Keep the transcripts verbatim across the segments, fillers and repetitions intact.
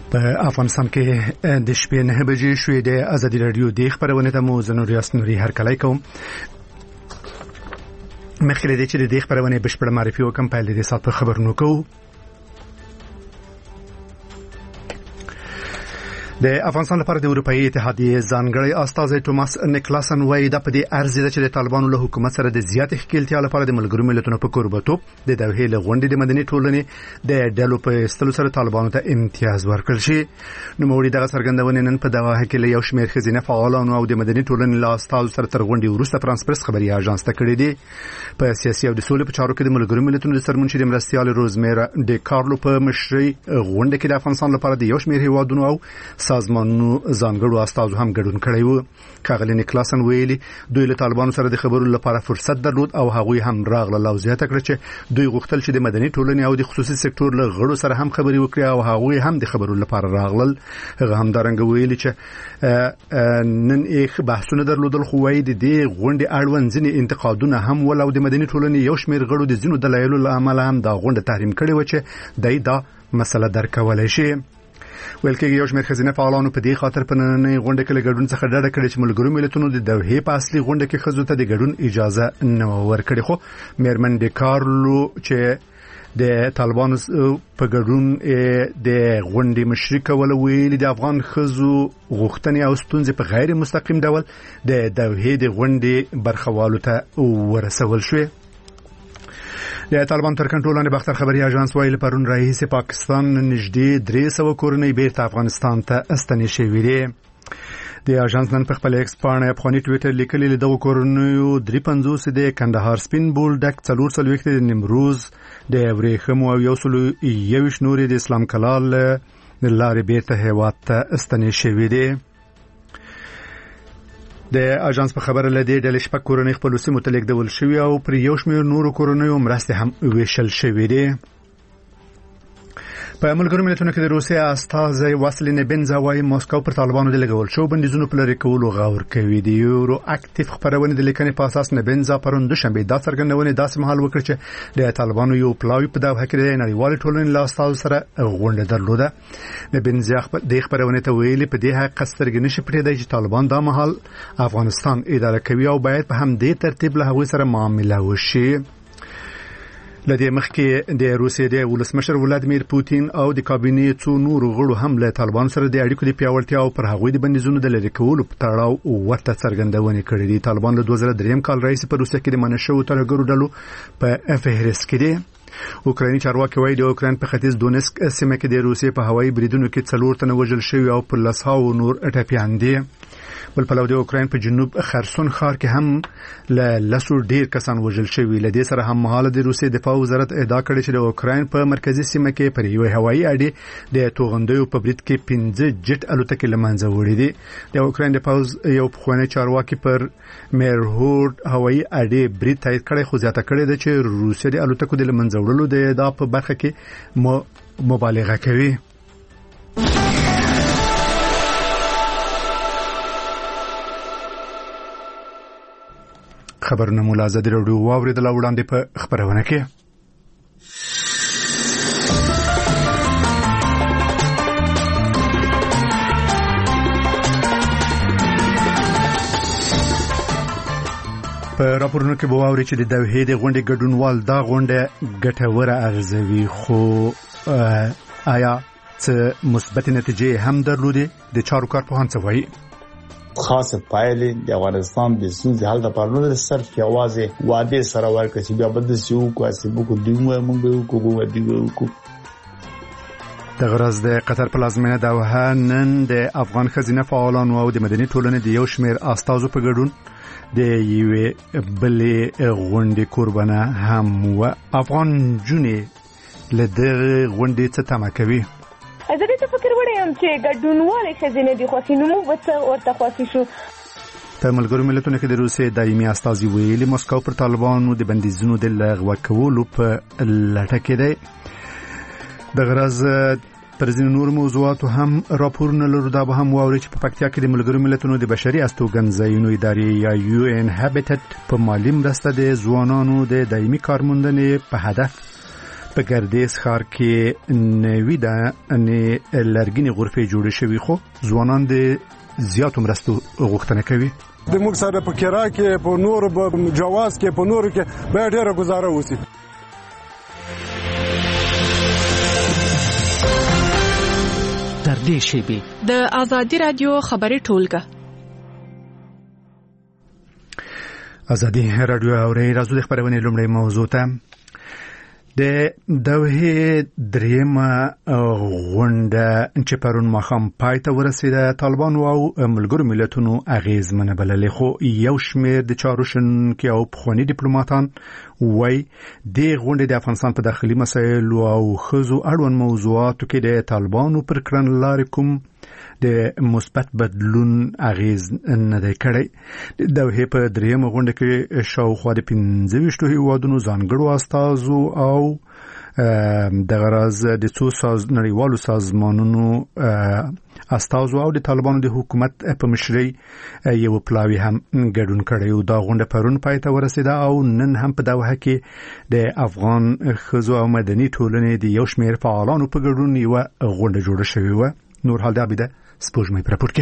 په افغانستان کې د شپې نه بجې شوې د ازادي رادیو د خبرونه ته مو زنور یاسنوري هر کله کوم مخکې د چې د خبرونه بشپړ معرفي وکم په دې سات په خبرونو کو د افغانستان لپاره د اروپאי اتحادیې ځانګړی استازی توماس نیکلاسن وایي د پدې ارزي چې د طالبانو له حکومت سره د زیات ښکېلتیا لپاره د ملګرو ملتونو په قربتوب د دوحې له غونډې د مدني ټولنې د ډلو په استلو سره طالبانو ته امتیاز ورکړل شي. نو موري دغه څرګندونه نن په دغه کې له یو شمېر خزینه فعالانو او د مدني ټولنې له استازو سره تر غونډې وروسته فرانس پرس خبري اژانس ته کړې دي. په سیاسي او د سولې په چارو کې د ملګرو ملتونو د سرمنشي د مرستيال روزمیرا ډي کارلو په مشرۍ غونډه کې د افغانستان لپاره د یو شمېر هیوادونو او سازمانونو ځانګړو استازو هم ګډون کړی وو. کاغلی نیکلاسن ویلي دوی له طالبانو سره د خبرو لپاره فرصت درلود او هغوی هم راغله او زیاته کړ چې دوی غوښتل چې د مدني ټولنې او د خصوصي سکتور له غړو سره هم خبري وکړي او هغوی هم د خبرو لپاره راغلل. هغه هم دارنګ ویلي چې نن یې بحثونه درلودل خو وایي د دې غونډې اړوند ځینې انتقادونه هم ول او د مدني ټولنې یو شمېر غړو د ځینو دلایلو له امله هم دا غونډه تحریم کړې و چې دای دا مسله درکولای شي. ویل کې یو شمېر خزینه فعالانو په دې خاطر په نننۍ غونډه کې له ګډون څخه ډډه کړې چې ملګرو ملتونو د دوحې په اصلي غونډه کې خزو ته د ګډون اجازه نه ورکړي. خو میرمن ډي کارلو چې د طالبانو په ګډون د غونډې مشري کول ویلي د افغان خزو غوښتنې او ستونزې په غیر مستقیم ډول د دوحې د غونډې برخوالو ته ورسول شوې. د طالبان تر کنټرول لاندې باختر خبري اژانس ویلي پرون رئیس پاکستان نږدې درې سوه کورنۍ بیرته افغانستان ته استنې شوې دي. د اژانس نن په خپل ایکس باندې افغاني ټویټر لیکلي د دغو کورنیو درې پنځوس د کندهار سپین بولډک څلور څلوېښت د نیمروز د ورېښمو او یو سل یوویشت نورې د اسلام کلال لارې بیرته هیواد ته استنې شوې دي. د اژانس په خبره لدی د لشپک کورنۍ خپل سیمو ته لیکدول شوی او پر یو شمېر نورو کورنۍ مرستې هم ویشل شوې دي. په ملګرو ملتونو کې د روسیا استازی واسلین بنزا وايي ماسکو پر طالبانو د لګول شو بندیزونو په لري کولو غور کوي. د یورو اکټیو خبرونه د لیکنې په اساس نه بنزا پرون دوشنبه د څرګندونې داسې مهال وکړ چې د طالبانو یو پلاوی په دغه کې د نړیوال ټولنې له استازو سره غونډه درلوده. د بنزا د خبرونه ته ویلي په دې حق سترګې نشي پټېدای چې طالبان د مهال افغانستان اداره کوي او باید په همدې ترتیب له هغوی سره معامله وشي. لدې مخکې د روسیې د ولسمشر ولادیمیر پوتین او د کابینې څو نورو غړو هم له طالبان سره د اړیکو د پیاوړتیا او پر هغوی د بندیزونو د لرې کولو په تړاو ورته څرګندونې کړې دي. طالبان له دوه زره درې کال راهیسې په روسیه کې د منشو ترګرو ډلو په فهرست کې دي. اوکرایني چارواکي وایي د اوکراین په ختیځ دونسک سیمه کې د روسیې په هوایي بریدونو کې څلور تنه وژل شوي او په لسهاو نور ټپیان دي. بل په لور د اوکراین په جنوب خرسون ښار کې هم له لسو ډیر کسان وژل شوي. لدې سره هم مهاله د روسیې دفاع وزارت ادعا کړې چې د اوکراین په مرکزی سیمه کې پر یو هوایي اډې د توغندیو په برید کې پنځه جټ الوتکې له منځه وړي دي. د اوکراین د پوز یو پخوانی چارواکي پر میرهورد هوایي اډې برید تایید کړي خو زیاته کړې ده چې روسیې د الوتکو د منځه وړلو د ادعا په برخه کې مبالغه کوي. خبرونه مولا ازادي راډیو واوریدل وړاندې په خبرونه کې. په راپورونو کې به واوري چې د دوحې د غونډې ګډونوال دا غونډه ګټوره ارزوي خو آیا څه مثبت نتیجې هم درلودې؟ د چارو کارپوهان څه وایي؟ خاصه پایلې د افغانستان د ستونزې حل لپاره نه صرف یوازې وعده سره ورکړي چې بیا بده سیو کواسي بوکو دیمه مونږ به کوو دیو کو. د غرض د قطر پلازمینه دوحه نن د افغان خزینه فعالانو او د مدني ټولنې د یو شمېر استازو په ګډون د یوې بلې غونډې قربانه هم و. افغان جونې له دغه غونډې څه تمه کوي؟ زه دې فکر وړم چې ګډونوالې خزینه دي خو نو موږ به ورته خواسي شو. په ملګرو ملتونو کې د روسیې دایمي استازي ویلي ماسکو پر طالبانو د بندیزونو د لغوه کولو په لټه کې دی. د غرض پر ځینو نور موضوعاتو هم راپورونه لرو. دا به هم واوري چې په پکتیا کې د ملګرو ملتونو د بشري استوګنځایونو ادارې یا یو ان هابیټټ په مالی مرسته د ځوانانو د دایمي کارموندنې په هدف په ګردیز ښار کې نوې دانې لرګینې غرفې جوړې شوې خو ځوانان د زیاتو مرستو غوښتنه کوي. د موږ سره په کرا کې په نور جواز کې په نور کې به ډېره گزاره وسی. در دې شیبې د آزادي رادیو خبري ټولګه آزادي رادیو اوري راځو د خبرونې لومړی موضوع ته. د دوحې درېیمه غونډه چې پرون ماښام پای ته ورسېده طالبانو او ملګرو ملتونو اغېزمنه بللې، خو یو شمېر د چارو شنونکي او پخواني ډیپلوماتان وایي دې غونډې د افغانستان په داخلي مسایلو او ښځو اړوند موضوعاتو کې د طالبانو پر کړنلارې کوم د مثبت بدلون اغیز نه دی کړی. د دوحې په درېیمه غونډه کې شاوخوا د پنځه ویشتو هیوادونو ځانګړو استازو او دغه راز د څو ساز نړیوالو سازمانونو استازو او د طالبانو د حکومت په مشرۍ یو پلاوی هم ګډون کړی. دا غونډه پرون پای ته ورسېده او نن هم په دوحه کې د افغان ښځو او مدني ټولنې د یو شمېر فعالانو په ګډون یوه غونډه جوړه شوې وه. نور حال دابده سپوږمۍ پر راپور کې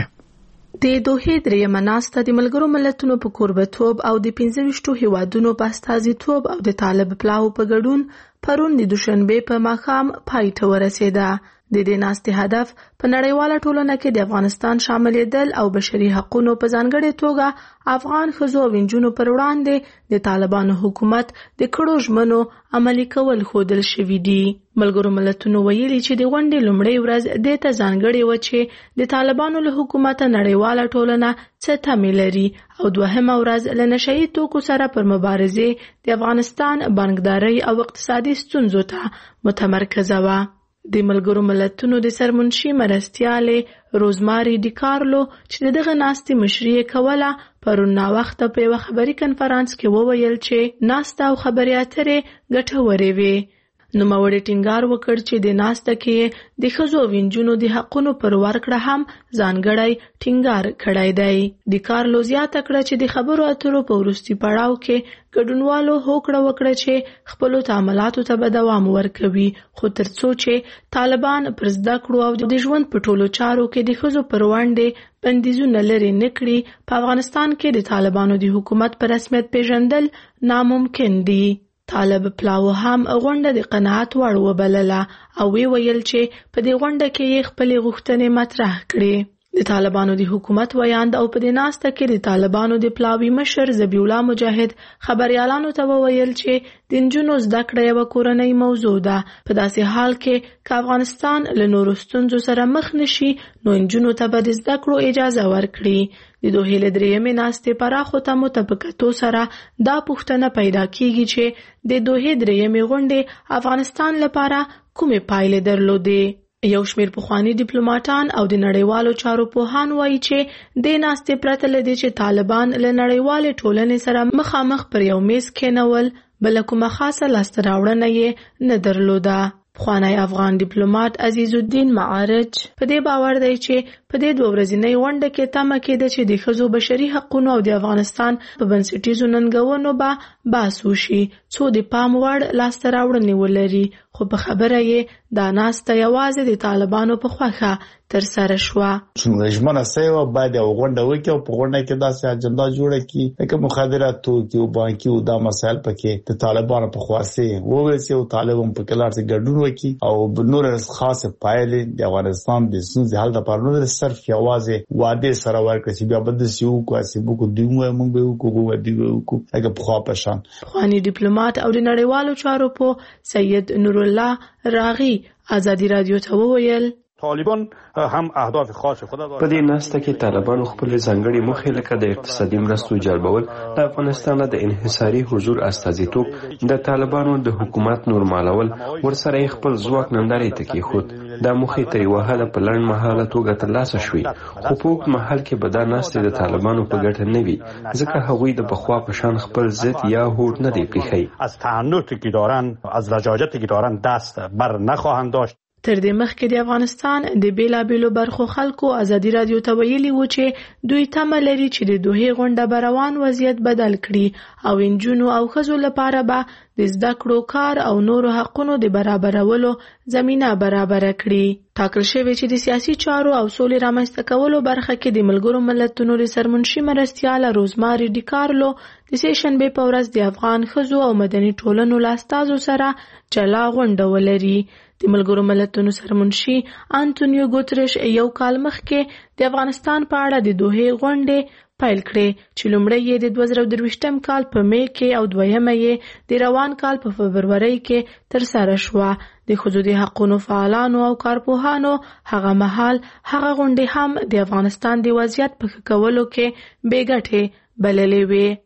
د دوحې درېیمه ناسته د ملګرو ملتونو په کوربه‌توب او د پنځه ویشتو هیوادونو په استازیتوب او د طالب پلاو په ګډون پرون د دوشنبه په ماښام پای ته ورسېده. د دې ناستې هدف په نړیواله ټولنه کې د افغانستان شاملېدل او بشري حقوقو په ځانګړې توګه افغان ښځو او نجونو پر وړاندې د طالبانو حکومت د کړو ژمنو عملي کول ښودل شوي دي. ملګرو ملتونو ویلي چې د غونډې لومړۍ ورځ دې ته ځانګړې وه چې د طالبانو له حکومته نړیواله ټولنه څه تمې لري او دوهمه ورځ له نشهیي توکو سره پر مبارزې د افغانستان بانکدارۍ او اقتصادي ستونزو ته متمرکزه وه. د ملګرو ملتونو د سرمنشي مرستیالې روزماري ډیکارلو چې دغه ناستې مشري کوله پرون ناوخته په یوه خبري کنفرانس کې وویل چې ناسته او خبرې اترې ګټورې وې. نوموړي ټینګار وکړ چې د ناسته کې د ښځو او نجونو د حقونو پر ورکړه هم ځانګړی ټینګار کړی دی. د کارلو زیاته کړه چې د خبرو اترو په وروستي پړاو کې ګډونوالو هوکړه وکړه چې خپلو تعاملاتو ته به دوام ورکوي، خو تر څو چې طالبان پر زده کړو او د ژوند په ټولو چارو کې د ښځو پر وړاندې بندیزونه لرې نه کړي، په افغانستان کې د طالبانو د حکومت په رسمیت پیژندل ناممکن دي. طالب پلاو هم غونډه د قناعت وړ وبلله او وی ویل چې په دې غونډه کې یې خپلې غوښتنې مطرح کړې. د طالبانو د حکومت ویاند او په دې ناسته کې د طالبانو د پلاوي مشر ذبیح الله مجاهد خبريالانو ته وویل چې د نجونو زده کړه یوه کورنۍ موضوع ده. په داسې حال کې که افغانستان له نورو ستونزو سره مخ نشي نو نجونو ته به د زده کړو اجازه ورکړي. د دوحې له درېیمې ناستې پراخو تمو ته په کتو سره دا پوښتنه پیدا کیږي چې د دوحې درېیمې غونډې افغانستان لپاره کومې پایلې درلودې. یو شمېر پخواني ډیپلوماټان او د نړیوالو چارو پوهان وایي چې د ناستې پرته له دې چې طالبان له نړیوالې ټولنې سره مخامخ پر یو میز کېنول بله کومه خاصه لاسته راوړنه یې نه درلوده. پخوانی افغان ډیپلوماټ عزیز الدین معارج په دې باور دی چې په دې دوه ورځنۍ غونډه کې تمه کېده چې د ښځو بشري حقونو او د افغانستان په بنسټیزو ننګونو به بحث وشي څو د پام وړ لاسته راوړنې ولري، خو په خبره یې دا ناسته یوازې د طالبانو په خوښه ترسره شوه. ژمنه سوې وه باید یوه غونډه وکړي او په غونډه کې داسې اجنډا جوړه کړي لکه مخدرات توکي او بانکي او دا مسایل پکې د طالبانو په خواسته وویسي او طالبان په کې لاړ ګډون وکړي او نور خاصه پایلې د افغانستان د ستونزې حل لپاره نه صرف یوازې وعدې سره ورکړي چې بیا به داسې وکړو چې موږ دوی موږ به وکړو او دوی به وکړو لکه پخوا په شان. پخواني ډیپلوماټ او د نړیوالو چارو په سید نورالله راغي آزادي رادیو ته وویل طالبان هم اهداف خاص خود دارند. په دې ناسته کې طالبانو خپل ځانګړي موخې لکه د اقتصادي مرستو جلبول، د افغانستان د انحصاري حضور استازیتوب، د طالبانو د حکومت نورمالول، ورسره خپل ځواک نندارې ته کېښود. دا موخې تر یوه حده په لنډ مهاله توګه ترلاسه شوې، خو په اوږد مهال کې به دا ناستې د طالبانو په ګټه نه وي، ځکه هغوی د پخوا په شان خپل ضد یا هوډ نه دی پریښی. از تعنتی که دارند از لجاجتی که دارند دست بر نخواهند داشت. تر دې مخکې د افغانستان د بیلابېلو برخو خلکو ازادي رادیو ته ویلي و چې دوی تمه لري چې د دوحې غونډه به روان وضعیت بدل کړي او نجونو او ښځو لپاره به د زده کړو کار او نورو حقونو د برابرولو زمینه برابره کړي. ټاکل شوی چې د سیاسي چارو او سولې رامنځته کولو برخه کې د ملګرو ملتونو د سرمنشي مرستیاله روزماري ډیکارلو د سې شنبې په ورځ د افغان ښځو او مدني ټولنو له استازو سره جلا غونډه ولري. د ملګرو ملتونو سرمنشي انټونیو ګوتریش یو کال مخکې د افغانستان په اړه د دوحې غونډې پیل کړې چې لومړی یې د دوه زره درویشتم کال په می کې او دویمه یې د روان کال په فبرورۍ کې ترسره شوه. د ښځو د حقونو فعالانو او کارپوهانو هغه مهال هغه غونډې هم د افغانستان د وضعیت په ښه کولو کې بې ګټې بللې وې.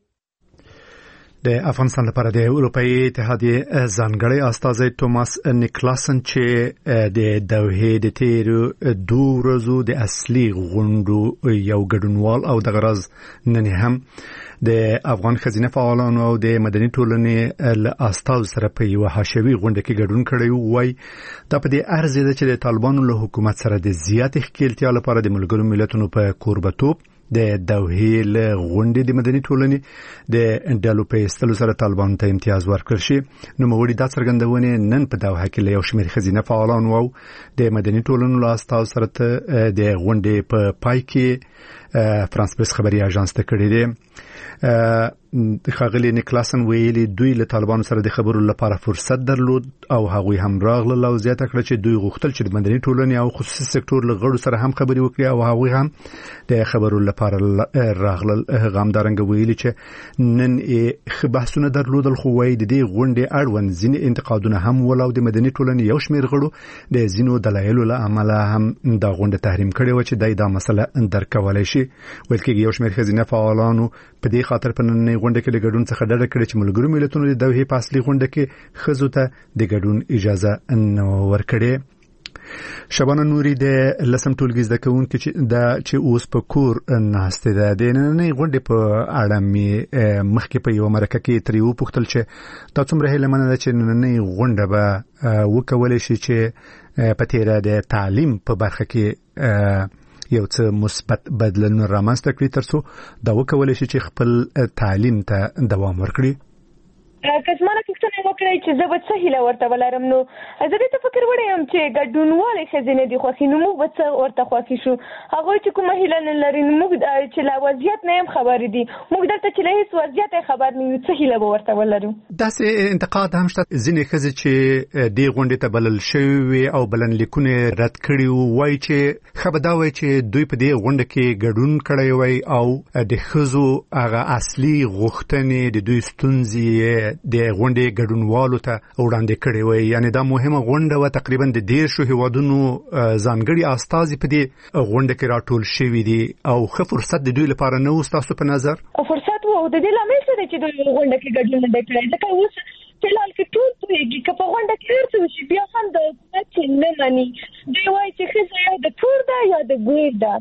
د افغانستان لپاره د اروپאי اتحادیې ځانګړی استازی توماس نیکلاسن چې د دوحې د تیرو دوه ورځو د اصلي غونډو یو ګډونوال او د غرض نن هم د افغان خزینه فعالانو او د مدني ټولنې له استازو سره په یو حاشوي غونډه کې ګډون کړی وای. دا په دې ارزه ده چې د طالبانو له حکومت سره د زیات ښکېلتیا لپاره د ملګرو ملتونو په کوربتوب د دوحې له غونډې د مدني ټولنې د ډلو په ایستلو سره طالبانو ته امتیاز ورکړل شي. نوموړي دا څرګندونې نن په دوحه کې له یو شمېر ښځینه فعالانو او د مدني ټولنو له استازو سره د غونډې په پای کې فرانس پریس خبري اژانس ته کړې ده. ښاغلي نیکلاسن ویلي دوی له طالبانو سره د خبرو لپاره فرصت درلود او هغوی هم راغله او زیاته کړه چې دوی غوښتل چې د مدني ټولنې او خصوصي سکتور له غړو سره هم خبرې وکړي او هغوی هم د خبرو لپاره راغله. هغه همدارنګه ویلي چې نن یې ښه بحثونه درلودل خو وایي د دې غونډې اړوند ځینې انتقادونه هم ول او د مدني ټولنې یو شمېر غړو د ځینو دلایلو له امله هم دا غونډه تحریم کړې وه چې دای دا مسله درک کولی شي. ویل کېږي یو شمېر ښځینه فعالانو په دې خاطر په نننۍ غونډه کې د ګډون څخه ډډه کړې چې ملګرو ملتونو د دوحې په اصلي غونډه کې ښځو ته د ګډون اجازه نه ورکړې. شبانه نوري د لسم ټولګي زده کوونکې چې دا چې اوس په کور ناستې ده د نننۍ غونډې په اړه مې مخکې په یو مرکه کې ترې وپوښتل چې دا څومره هیله منه ده چې نننۍ غونډه به وکولی شي چې په تیره د تعلیم په برخه کې یو څه مثبت بدلون رامنځته کړي ترڅو دا وکولای شي چې خپل تعلیم ته دوام ورکړي. که زمانه پوښتنه وکړئ چې زه به څه هیله ورته ولرم نو زه دې ته فکر وړی یم چې ګډونوالې ښځینې دي خوښي نو موږ به څه ورته خوښي شو. هغوی چې کومه هیله نه لري نو موږ چې له وضعیت نه هم خبرې دي موږ دلته چې له هېڅ وضعیت خبر نه یو څه هیله به ورته ولرو. داسې انتقاد هم شته ځینې ښځې چې دې غونډې ته بلل شوي وي او بلنلیکونه رد کړي وایي چې ښه به دا وایي چې دوی په دې غونډه کې ګډون کړی وای او د ښځو هغه اصلي غوښتنې د دوی ستونزې د غونډې ګډونوالو ته وړاندې کړې وای. یعنی دا مهمه غونډه و تقریبا د دیرشو هیوادونو ځانګړي استازي په دې غونډه کې راټول شوي دي او ښه فرصت د دوی لپاره نه و ستاسو په نظر؟ فرصت و د دې لامل څه دی چې دوی غونډه کې ګډون نه کړی ځکه اوس فلحال کې ټول پوهېږي که په غونډه کې هر څه وشي بیا هم د حکومت نه مني دوی وایي چې ښځه یا د کور ده یا د ګور ده.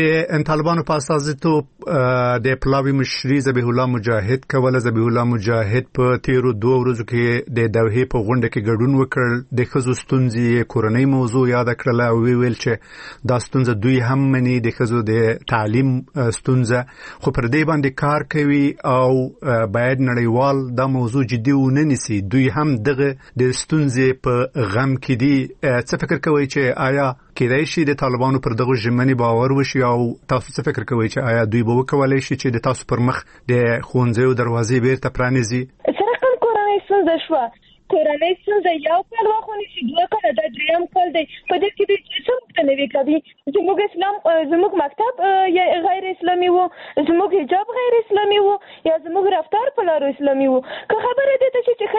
د طالبانو په استازیتوب د پلاوي مشري ذبیح الله مجاهد کوله. ذبیح الله مجاهد په تیرو دوه ورځو کې د دوحې په غونډه کې ګډون وکړ. د ښځو ستونزې کورنۍ موضوع یاد کړله او ویل چې دا ستونزه دوی هم مني د ښځو د تعلیم ستونزه خو پر دې باندې کار کوي او باید نړیوال دا موضوع جدي ونه نیسي. دوی هم دغه د ستونزې په غم کې دي. څه فکر کوئ چې آیا کېدای شي د طالبانو پر دغه ژمنې باور وشي او تاسو څه فکر کوئ چې آیا دوی به وکولای شي چې د تاسو پر مخ د ښوونځیو دروازې بیرته پرانیزي؟ سره کوم کورنۍ ستونزه شوه کورنۍ ستونزه یو کال واخوني چې دوه کاله دا دریم کال دی په دې کې دوی څه پوښتنې کوي زموږ اسلام زموږ مکتب غیر اسلامي وو زموږ حجاب غیر اسلامي وو یا زموږ رفتار په لارو اسلامي وو که خبره دې ته چې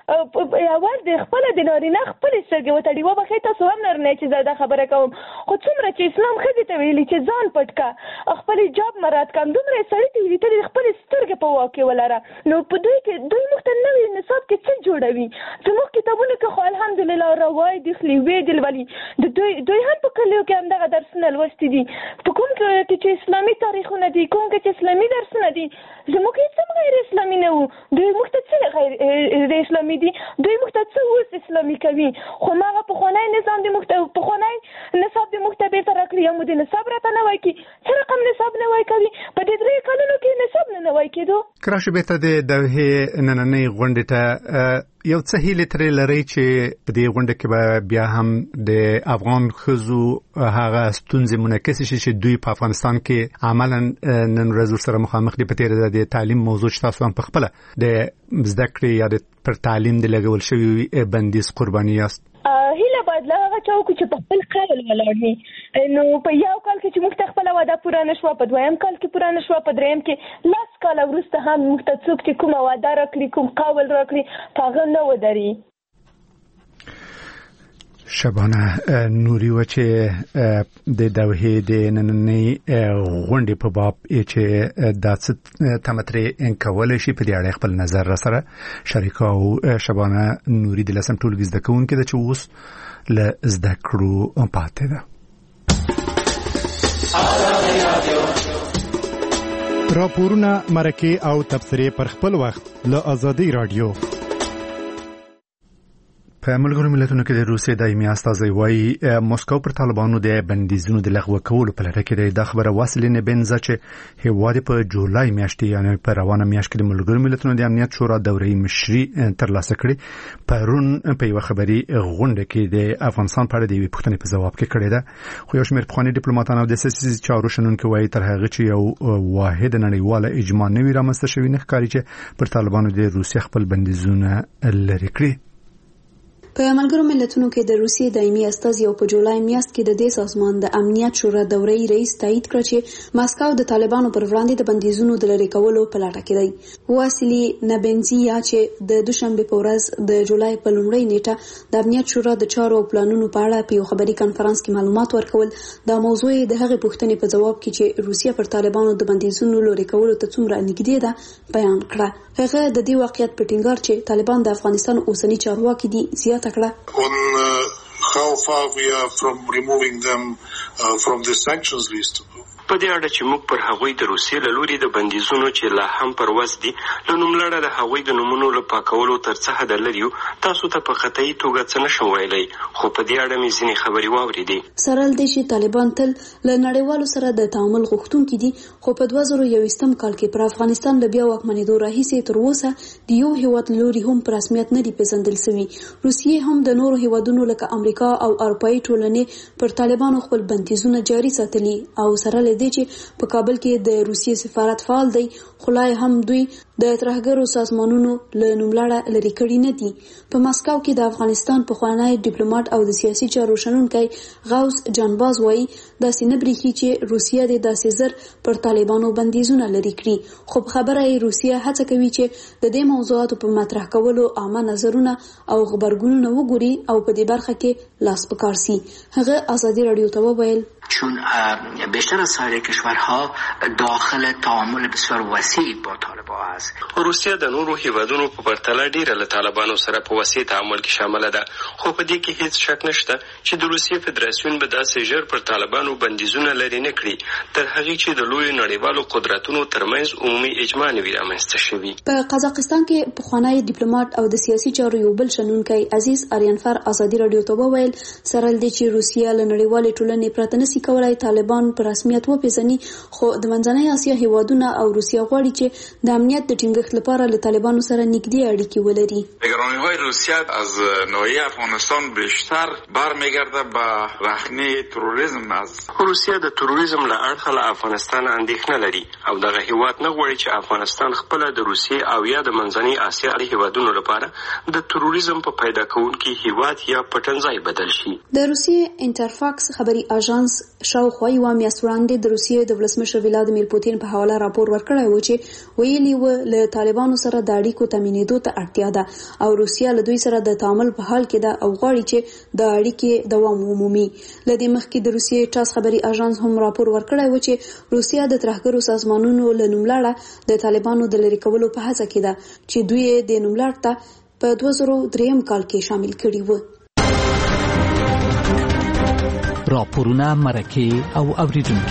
ښځې اول د خپل د نارینه خپل سترګې وتړي وبخښئ تاسو هم نارینه چې زه دا خبره کوم خو څومره چې اسلام ښځې ته ویلي چې ځان پټ کړه خپل حجاب مراعات کړه دومره یې سړي ته ویلي ته خپل سترګې په واک کې ولره نو په دوی کې دوی موږ ته نوي نصاب کې څه جوړوي زموږ کتابونه کې خو الحمدلله روای دي خلیوي دي ولی د دوی دوی هم په کلیو کې هم دغه درسونه لوستي دي په کوم کې چې اسلامي تاریخونه دي کوم کې چې اسلامي درسونه دي زموږ هیڅ غیر اسلامي نه وو دوی موږ ته څه غیر اسلامي دي دوی موږ ته څه اوس اسلامي کوي خو هغه په خونای نظام دي موږ ته په خونای نصاب دي موږ ته به تر کړی هم دي نصاب راته نه وای کی څه رقم نصاب نه وای کوي په دې درې کلونو کې نصاب نه وای کېدو کراشه به ته د دوه نننې غونډې ته یو څه هیله ترې لري چې په دې غونډه کې به بیا هم د افغان خزو هغه ستونزې منعکس شي چې دوی په افغانستان کې عملاً نن ورځ سره مخامخ دي په تیر د تعلیم موضوع چې تاسو هم په خپل د زده کړې یا د پر تعلیم د لګول شوی بندیز قرباني یاست هیله باید له چاوکو چې په خپل قول ولاړ وي نو په یو کال کې چې موږ خپل وعده پوره نشو په دویم کال کې پوره نشو په دریم کې لاس کال وروسته هم موږ ته څوک چې کومه وعده راکړي کوم قول راکړي هغه نه ودري شبانه نوري و چې د دوه د نننې غونډې په باب چې د تمترې انکول شي په دې اړه خپل نظر را سره شریکاو شبانه نوري د لسم ټولګي زده کوونکې د چې اوس له زده کړو پاتې ده راپورونه مرکه او تبصرې پر خپل وخت له ازادي رادیو په ملګرو ملتونو کې د روسیې دایمي استازی وايي مسکو پر طالبانو د بندیزونو د لغوه کولو په لټه کې د خبره واصله نه بنځه چې هیواد په جولای میاشتې یعنی په روانه میاشت کې د ملګرو ملتونو د امنیت شورا دوري مشري ترلاسه کړي پرون په یو خبري غونډه کې د افغانستان په اړه د پوښتنې په ځواب کې کړی ده خو یو شمېر پخواني ډیپلوماټان او د سیاسي چارو شنونکو وايي تر هغه چې یو واحد نړیواله اجماع نه وي رامنځته شوی نه ښکاري چې پر طالبانو د روسیې خپل بندیزونه لري کړی په ملګرو ملتونو کې د روسیې دایمي استازی او په جولای میاشت کې د دې سازمان د امنیت شورا دوري رئیس تایید کړ چې ماسکو د طالبانو پر وړاندې د بندیزونو د لری کولو په لټه کې دی. واسیلی نبنزیا چې د دوشنبه په ورځ د جولای په لومړۍ نیټه د امنیت شورا د چارو او پلانونو په اړه په یو خبري کانفرنس کې معلومات ورکول د موضوع د هغې پوښتنې په جواب کې چې روسیه پر طالبانو د بندیزونو لری کولو ته څومره نږدې ده بیان کړه. هغه د دې واقعیت په ټینګار چې طالبان د افغانستان اوسنی چارواکي دي زیاته کړه. On uh, how far we are from removing them uh, from the sanctions list. په دې اړه چې موږ پر هغوی د روسیې له لوري د بندیزونو چې لا هم پر وس دي له نوملړه د هغوی د نومونو له پاکولو تر څه حده لري یو تاسو ته په قطعي توګه څه نشم ویلی خو په دې اړه مې ځینې خبرې واورېدې. سره له دې چې طالبان تل له نړیوالو سره د تعامل غوښتونکي دي خو په دوه زره یوویشتم کال کې پر افغانستان له بیا واکمنېدو راهیسې تر اوسه د یو هیواد له لوري هم په رسمیت نه دي پیژندل شوي. روسیې هم د نورو هیوادونو لکه امریکا او اروپایي ټولنې پر طالبانو خپل بندیزونه جاري ساتلي او سره له دې چې په کابل کې د روسیې سفارت فعال دی خو لا هم دوی د ترهګرو سازمانونو له نوملړه لري کړي نه دي. په ماسکو کې د افغانستان پخوانی ډیپلوماټ او د سیاسي چارو شنونکی غوث جانباز وایي داسې نه بریښي چې روسیه د داسې زر پر طالبانو بندیزونه لري کړي خو په خبره یې روسیه هڅه کوي چې د دې موضوعاتو په مطرح کولو عامه نظرونه او خبرګونونه وګوري او په دې برخه کې لاس پکار سي. هغه ازادي رادیو ته وویل چون بیشتر از سایر کشورها داخل تعامل بسیار وسیع با طالبان است. روسیه د نورو هیوادونو په پرتله ډیره له طالبانو سره په وسیع تعامل کې شامل ده خو په دې کې هیڅ شک نشته چې د روسیې فدراسیون به داسې ژر پر طالبانو بندیزونه لري نه کړي تر هغې چې د لوی نړیوالو قدرتونو ترمنځ عمومي اجماع نه وي رامنځته شوي. په قزاقستان کې پخوانی ډیپلوماټ او د سیاسي چارو یو بل شنونکی عزیز آریانفر ازادي رادیو ته وویل سره له دې چې روسیه له نړیوالې ټولنې پرته نشي کولای طالبان په رسمیت وپیژني خو د منځنۍ اسیا هیوادونه او روسیه غواړي چې د امنیت د ټینګښت لپاره له طالبانو سره نږدې اړیکې ولري. نگرانی‌های روسیه از ناحیه افغانستان بیشتر برمیگرده به رخنه تروریسم. از روسیه د تروریسم له اړخه له افغانستان اندېښنه لري او دغه هیواد نه غواړي چې افغانستان خپل د روسیې او یا د منځنۍ اسیا هیوادونو لپاره د تروریسم په پیدا کوونکي هیواد یا پټنځای بدل شي. د روسیې انټرفاکس خبري اژانس شاوخوا یوه میاشت وړاندې د روسیې د ولسمشر ولادیمیر پوتین په حواله راپور ورکړی و چې ویلي و له طالبانو سره د اړیکو تامینېدو ته اړتیا ده او روسیه له دوی سره د تعامل په حال کې ده او غواړي چې د اړیکې دوام ومومي. له دې مخکې د روسیې ټاس خبري اژانس هم راپور ورکړی و چې روسیه د ترهګرو سازمانونو له نوملړه د طالبانو د لرې کولو په هڅه کې ده چې دوی د نوملړ ته په دوه زره دریم کال کې شامل کړي وو. راپورونه مرکه او اوریدونکو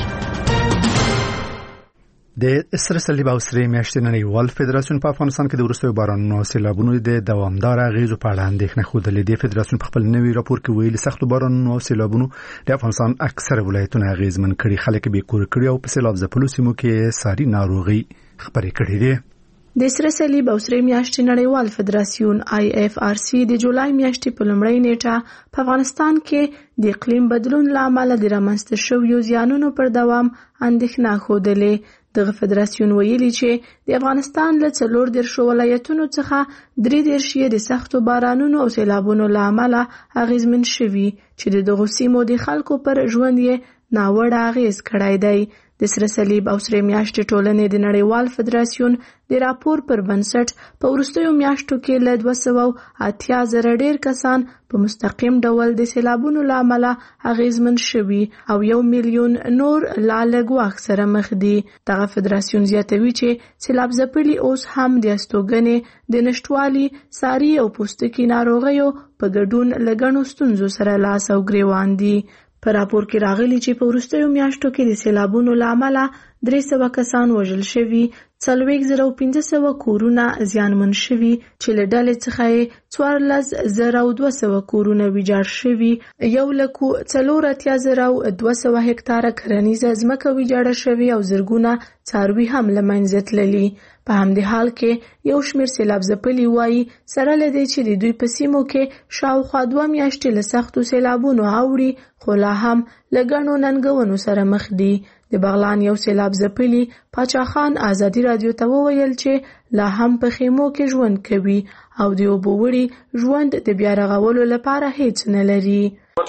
د سره صلیب او سره میاشتې نړیوال فدراسیون په افغانستان کې د وروستیو بارانونو او سیلابونو د دوامدار اغیزو په اړه اندېښنه ښودلې. د فدراسیون په خپل نوي راپور کې ویلي سختو بارانونو او سیلابونو د افغانستان اکثره ولایتونه اغیزمن کړي، خلک بې کوره کړي او په سیلاب ځپلو سیمو کې ساري ناروغي خپرې کړې دي. د سره صلیب او سره میاشتې نړیوال فدراسیون آی اف آر سی د جولای میاشتې په لومړۍ نیټه په افغانستان کې د اقلیم بدلون له امله د رامنځته شویو زیانونو پر دوام اندېښنه ښودلې. دغه فدراسیون ویلي چې د افغانستان له څلور دیرشو ولایتونو څخه درې دیرش یې د سختو بارانونو او سیلابونو له امله اغیزمن شوي چې د دغو سیمو د خلکو پر ژوند یې ناوړه اغیز کړی دی. د سره صلیب او سره میاشتې ټولنې د نړیوال فدراسیون د راپور پر بنسټ په وروستیو میاشتو کې له دوه سوه اتیا زره ډیر کسان په مستقیم ډول د سیلابونو له امله اغیزمن شوي او یو میلیون نور لا له ګواښ سره مخ دي. دغه فدراسیون زیاتوي چې سیلاب ځپلي اوس هم د استوګنې د نشټوالي، ساري او پوستکي ناروغیو په ګډون له ګڼو ستونزو سره لاس او ګریوان دي. په راپور کې راغلي چې په وروستیو میاشتو کې د سیلابونو له امله درې سوه کسان وژل شوي، څلوېښت زره او پنځه سوه کورونه زیانمن شوي چې له ډلې څخه یې څوارلس زره او دوه سوه کورونه ویجاړ شوي، یو لکو څلور اتیا زره او دوه سوه هکتاره کرنیزه ځمکه ویجاړه شوې او زرګونه څاروي هم له منځه تللي. په همدې حال کې یو شمېر سیلاب ځپلي وایي سره له دې چې د دوی په سیمو کې شاوخوا دوه میاشتې له سختو سیلابونو اوړي، خو لا هم له ګڼو ننګونو سره مخ دي. د بغلان یو سیلاب ځپلي پاچا خان ازادي رادیو ته وویل چې لا هم په خیمو کې ژوند کوي او د اوبو وړي ژوند د بیا رغولو لپاره هیڅ نه لري.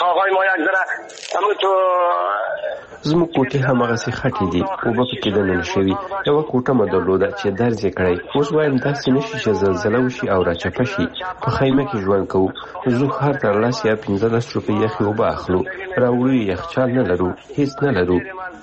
زموږ کوټې هماغسې خټې دي، اوبه پکې دننه شوي. یوه کوټه مو درلوده چې درز یې کړی. اوس وایم داسې نه شي چې زلزله وشي او راچپه شي. په خیمه کې ژوند کوو. زه هر تر لس یا پنځلس روپۍ یخې اوبه اخلو، راوړو یې یخچال نه لرو، هیڅ نه لرو.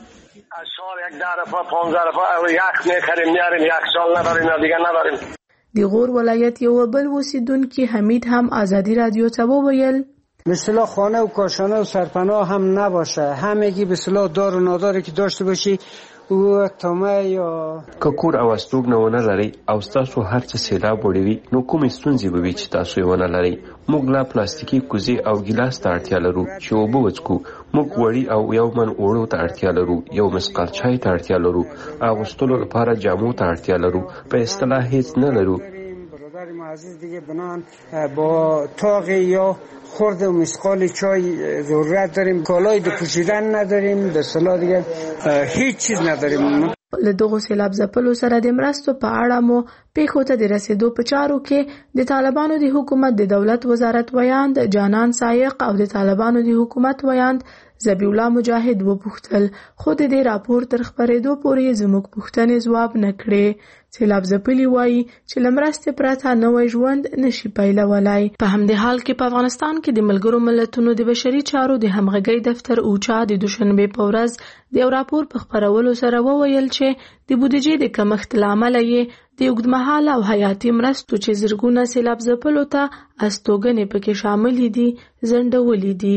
د غور ولایت یو بل اوسیدونکي حمید هم ازادي رادیو ته وویل به اصطلاح خانه و کاشانه و سرپناه هم نباشه، همگی به اصطلاح دار و ناداری که داشته باشی او تمه یا که کور او استوګنه ونه لرئ او ستاسو هر څه سیلاب وړي نو کومې ستونزې به وي چې تاسو یې ونه لرئ. موږ لا پلاستیکي کوزې او ګیلاس ته اړتیا لرو چې اوبه وڅښو. موږ وړي او یو من اوړو ته اړتیا لرو، یو مسقال چای ته اړتیا لرو، اغوستلو لپاره جامو ته اړتیا لرو. په اصطلاح هیڅ نه لرو. برادر عزیز دیگه بنان با تاق یا خورد و مسقال چای ضرورت داریم، کالای د پوشیدن نداریم، به اصطلاح دیگه هیڅ چیز نداریم. له دغو سیلاب ځپلو سره د مرستو په اړه مو پیښو ته د رسیدو په چارو کې د طالبانو د حکومت د دولت وزارت ویاند جانان سایق او د طالبانو د حکومت ویاند ذبیح الله مجاهد وپوښتل، خو د دې راپور تر خپرېدو پورې زموږ پوښتنې ځواب نه کړې. سیلاب ځپلي وایي چې له مرستې پرته نوی ژوند نشي پیلولی. په همدې حال کې په افغانستان کې د ملګرو ملتونو د بشري چارو د همغږۍ دفتر اوچا د دوشنبې په ورځ د یو راپور په خپرولو سره وویل چې د بودیجې د کمښت له امله یې د اوږدمهاله او حیاتي مرستو چې زرګونه سیلاب ځپلو ته استوګنې پکې شاملې دي ځنډولې دي.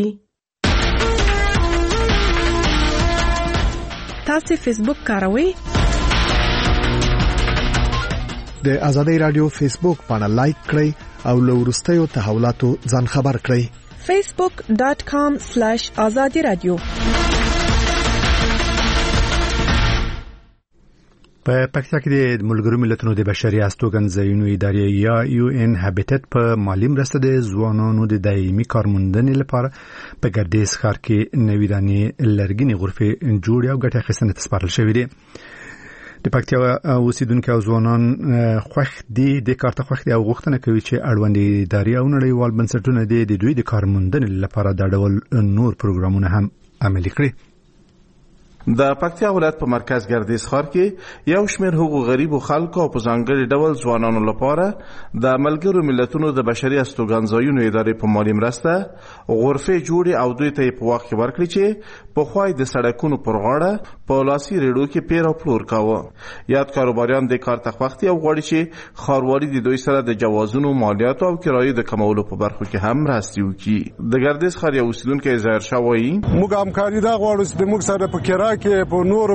تاسو فیسبوک کاروئ؟ د آزادۍ رادیو فیسبوک باندې لایک کړئ او له وروستیو تحولاتو ځان خبر کړئ. فیسبوک ډاٹ کام سلیش آزادي رادیو. په پکتیا کې د ملګرو ملتونو د بشري استوګنځایونو ادارې یا یو ان هابیټټ په مالی مرسته د ځوانانو د دایمي کارموندنې لپاره په ګردیز ښار کې نوې دانې لرګینې غرفې جوړې او ګټه اخیستنې ته سپارل شوې دي. د پکتیا اوسیدونکو او ځوانان خوښ دي د کار ته خوښ دي او غوښتنه کوي چې اړوند ادارې او نړیوال بنسټونه د دوی د کارموندنې لپاره د ډول نور پروګرامونه هم عملي کړي. د پکتیا ولایت په مرکز ګردیز ښار کې یو شمېر حقوق غریبو خلکو او په ځانګړي ډول ځوانانو لپاره د ملګرو ملتونو د بشري استوګنځایونو ادارې په مالي مرسته غرفې جوړې او دوی ته یې په وخت کې ورکړي چې پخوا د سړکونو پر غاړه په لاسي ریډو کې پیر او پلور کاوه. یاد کاروباریان د کار ته خوښ دي او غواړي چې ښاروالي د دوی سره د جوازونو، مالیاتو او کرایې د کمولو په برخو کې هم مرستې وکړي. د ګردیز ښار یو اوسیدونکی ظاهر شاه وایي موږ همکاري دا غواړو چې موږ سره په کرا کې په نور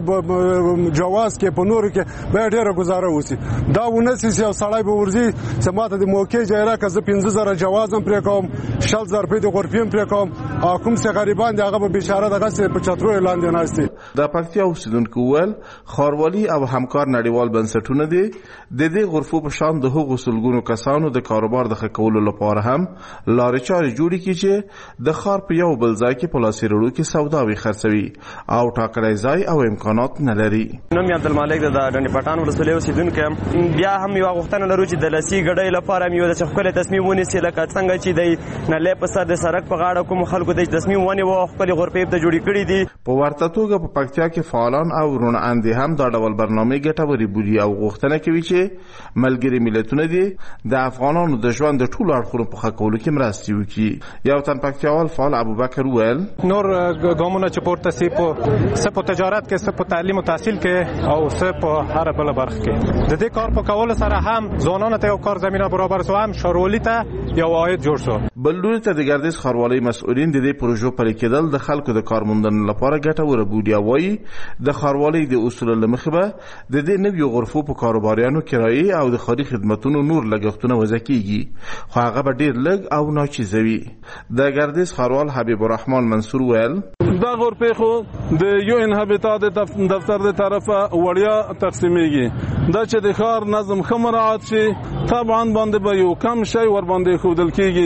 جواز کې په نور کې به ډیره گزاره وسی. دا ونه سي یو سړی به ورځي چې ماته د موقع جایره که زه پنځه زره جواز هم پرې کوم، شل زره په د غرفې پرې کوم، او کوم څه غریبان دي هغه به بیچاره دغه څه په چترو لاندې ناشتي. د پکتیا اوسیدونکو ول ښاروالي او همکار نړیوال بنسټونه دي د دې غرفو په شان د هغو سلګونو کسانو د کاروبار د ښه کولو لپاره هم لارې چارې جوړې کړي چې د ښار په یو بل ځای کې په لاسي ریډو کې سوداوي خرڅوي او ټاکلی ځای او امکانات نه لري. نوم یې عبدالمالک د ډنډ پټان ولسوالۍ اوسیدونکی یم. بیا هم یوه غوښتنه لرو چې د لاسي ګډۍ لپاره هم یو داسې ښکلی تصمیم ونیسي لکه څنګه چې د نلۍ په سر د سړک په غاړه کوم خلکو ته تصمیم ونیوه او خپلې غرفې ته جوړې کړي دي. په ورته توګه په پکتیا کې فعالان او روڼ اندې هم دا ډول برنامې ګټورې بولي او غوښتنه کوي چې ملګري ملتونه دي د افغانانو د ژوند د ټولو اړخونو په ښه کولو کې مرستې وکړي. یو تن پکتیاوال فعال ابوبکر وویل نور ګامونه چې پورته سي په څه په تجارت کې، څه په تعلیم او تحصیل کې او څه په هر بل برخه کې د دې کار په کولو سره هم ځوانانو ته یو کار زمينه برابر شو، هم ښاروالي ته یو عاید جوړ شو. بلډور ته د ګردیز ښاروالۍ مسؤلین د دې پروژو پلي کېدل د خلکو د کار موندنې لپاره ګټوره بولي او وایي د ښاروالۍ د اصولو له مخې به د دې نویو غرفو په کاروباریانو کرایې او د ښاري خدمتونو نور لګښتونه وضع کېږي، خو هغه به ډېر لږ او ناچیزه وي. د ګردیز ښاروال حبیب الرحمن منصور ویل دا غرفې خو د یو انهبیتا د دفتر د طرفه وړیا تقسیمیږي. دا چې د ښار نظم ښه مراعات شي طبعا باندې به یو کم شی ور باندې ښودل کېږي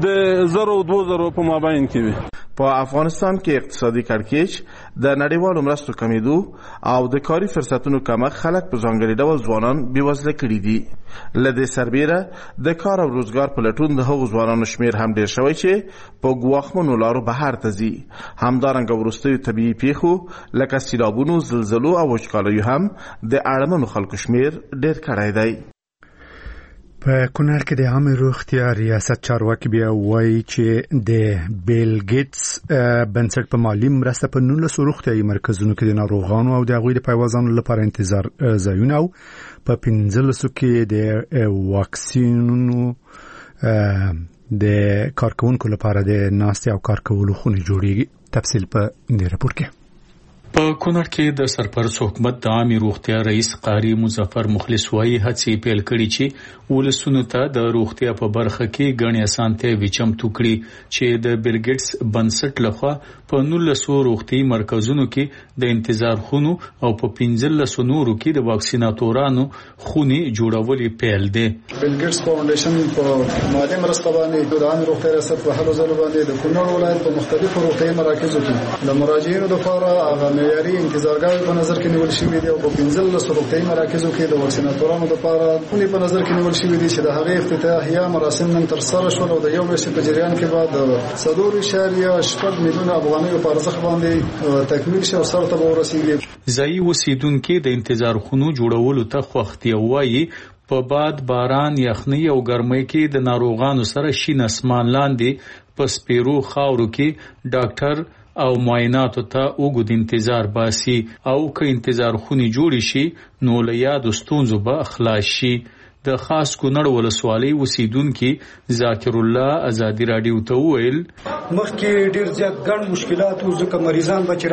د زرو دوه زرو په مابین کې وي. په افغانستان کې اقتصادي کړکېچ، د نړیوالو مرستو کمیدو او د کاري فرصتونو کمښت خلک په ځانګړي ډول ځوانان بېوزله کړي دي. له دې سربیره د کار او روزګار په لټون د هغو ځوانانو شمېر هم ډېر شوی چې په ګواښمنو لارو بهر ته ځي. همدارنګه وروستیو طبیعي پیښو لکه سیلابونو، زلزلو او وچکالیو هم د اړمنو خلکو شمېر ډېر کړی دی. په کونړ کې د عامه روغتیا ریاست چارواکي بیا وایي چې د بیل ګیټس بنسټ په مالی مرسته په نولسو روغتیايي مرکزونو کې د ناروغانو او د هغوی د پیوازانو لپاره انتظار ځایونه او په پنځلسو کې د واکسینونو د کارکونکو لپاره د ناستې او کار کولو خونې جوړېږي. تفصیل په دې راپور کې. په کونړ کې د سرپرست حکومت د عامه روغتیا رئیس قاری مظفر مخلص وايي هڅې پیل کړي چې ولسونو ته د روغتیا په برخه کې غني اسانتیاوې چمتو کړي چې د بیل ګیټس بنسټ لخوا په نولسو روغتیايي مرکزونو کې د انتظار خونو او په پنځلسو نورو کې د واکسیناتورانو خونې جوړولې پیل دي. بیل ګیټس فاونډیشن په مالی مرسته باندې د عامه روغتیا ریاست په هلو ځلو باندې د کونړ ولایت په مختلفو روغتیايي مراکزو کې د مراجعینو لپاره هغه معیاري انتظارګاوې په نظر کې نیول شوې دي او په پنځلسو روغتیايي مراکزو کې د واکسیناتورانو لپاره خونې په نظر کې نیول شوې دي چې د هغې افتتاحیه مراسم نن ترسره شول او د یو میاشتې په جریان کې به د څلور اعشاریه شپږ میلیونه افغانیو په ارزښت باندې تکمیل شي او سر ته به ورسېږي. ځایي اوسیدونکي د انتظار خونو جوړولو ته خوښ دي او وایي په باد، باران، یخنۍ او ګرمۍ کې د ناروغانو سره شین اسمان لاندې په سپیرو خاورو کې ډاکټر او معایناتو ته اوږد انتظار باسي او که انتظار خونې جوړې شي نو له یادو ستونزو به خلاص شي. د خاص کونړ ولسوالۍ اوسیدونکي ذاکر الله ازادي راډیو ته وویل مخکې ډیر زیات ګڼ مشکلات وو ځکه مریضان به چې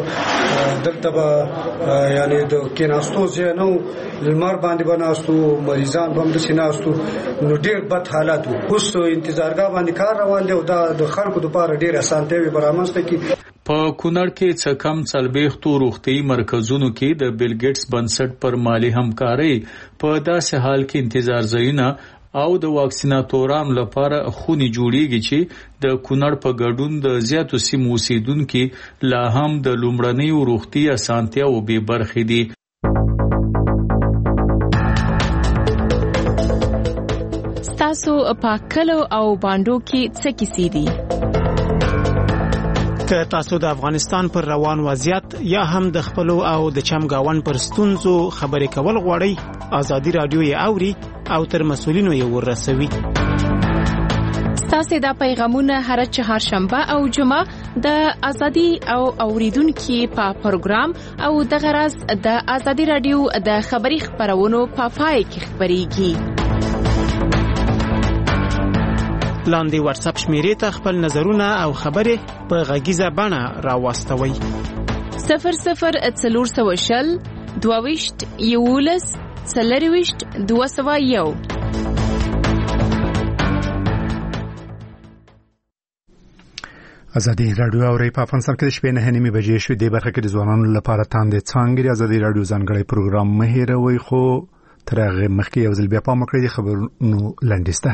راغله دلته به یعنی د کېناستو ځای نه و، لمر باندې به ناستو، مریضان به همداسې ناستو، نو ډیر بد حالات وو. اوس انتظارګاه باندې کار روان دی او دا د خلکو دپاره ډیر اسانتیاوې به رامنځته کړي. په کونړ کې څه کم څلوېښتو روغتیايي مرکزونو کې د بیل ګیټس بنسټ پر مالي همکارۍ په داسې حال کې انتظار ځایونه او د واکسیناتورانو لپاره خونې جوړېږي چې د کونړ په ګډون د زیاتو سیمو اوسیدونکي لا هم د لومړنیو روغتي اسانتیاوو بې برخې دي. ستاسو په کلو او باندو کې څه کیسې دي؟ که تاسو د افغانستان پر روان وضعیت یا هم د خپل او د چمګاون پر ستونزو خبرې کول غواړئ ازادي رادیو یې اوري او تر مسولینو یې ورسوي. تاسو دا پیغامونه هر چهارشنبه او جمعه د ازادي او اوریدونکو په پروګرام او د غرض د ازادي رادیو د خبري خبرونو په پای کې خبريږي. لاندې واتس اپ شمیرې ته خپل نظرونه او خبرې په غږیزه بڼه راوستوي. صفر صفر څلور سوه شل دوه ویشت یولس څلور ویشت دوه سوه یو. ازادي رادیو اوري په افغانستان کې د شپې نه نیمه بجې شوې د برخه کې د ځوانانو لپاره تاندې څنګه ازادي رادیو ځانګړی پروګرام مهیروي خو تر هغه مخکې یو ځل بیا پام وکړئ د خبرونو لاندسته.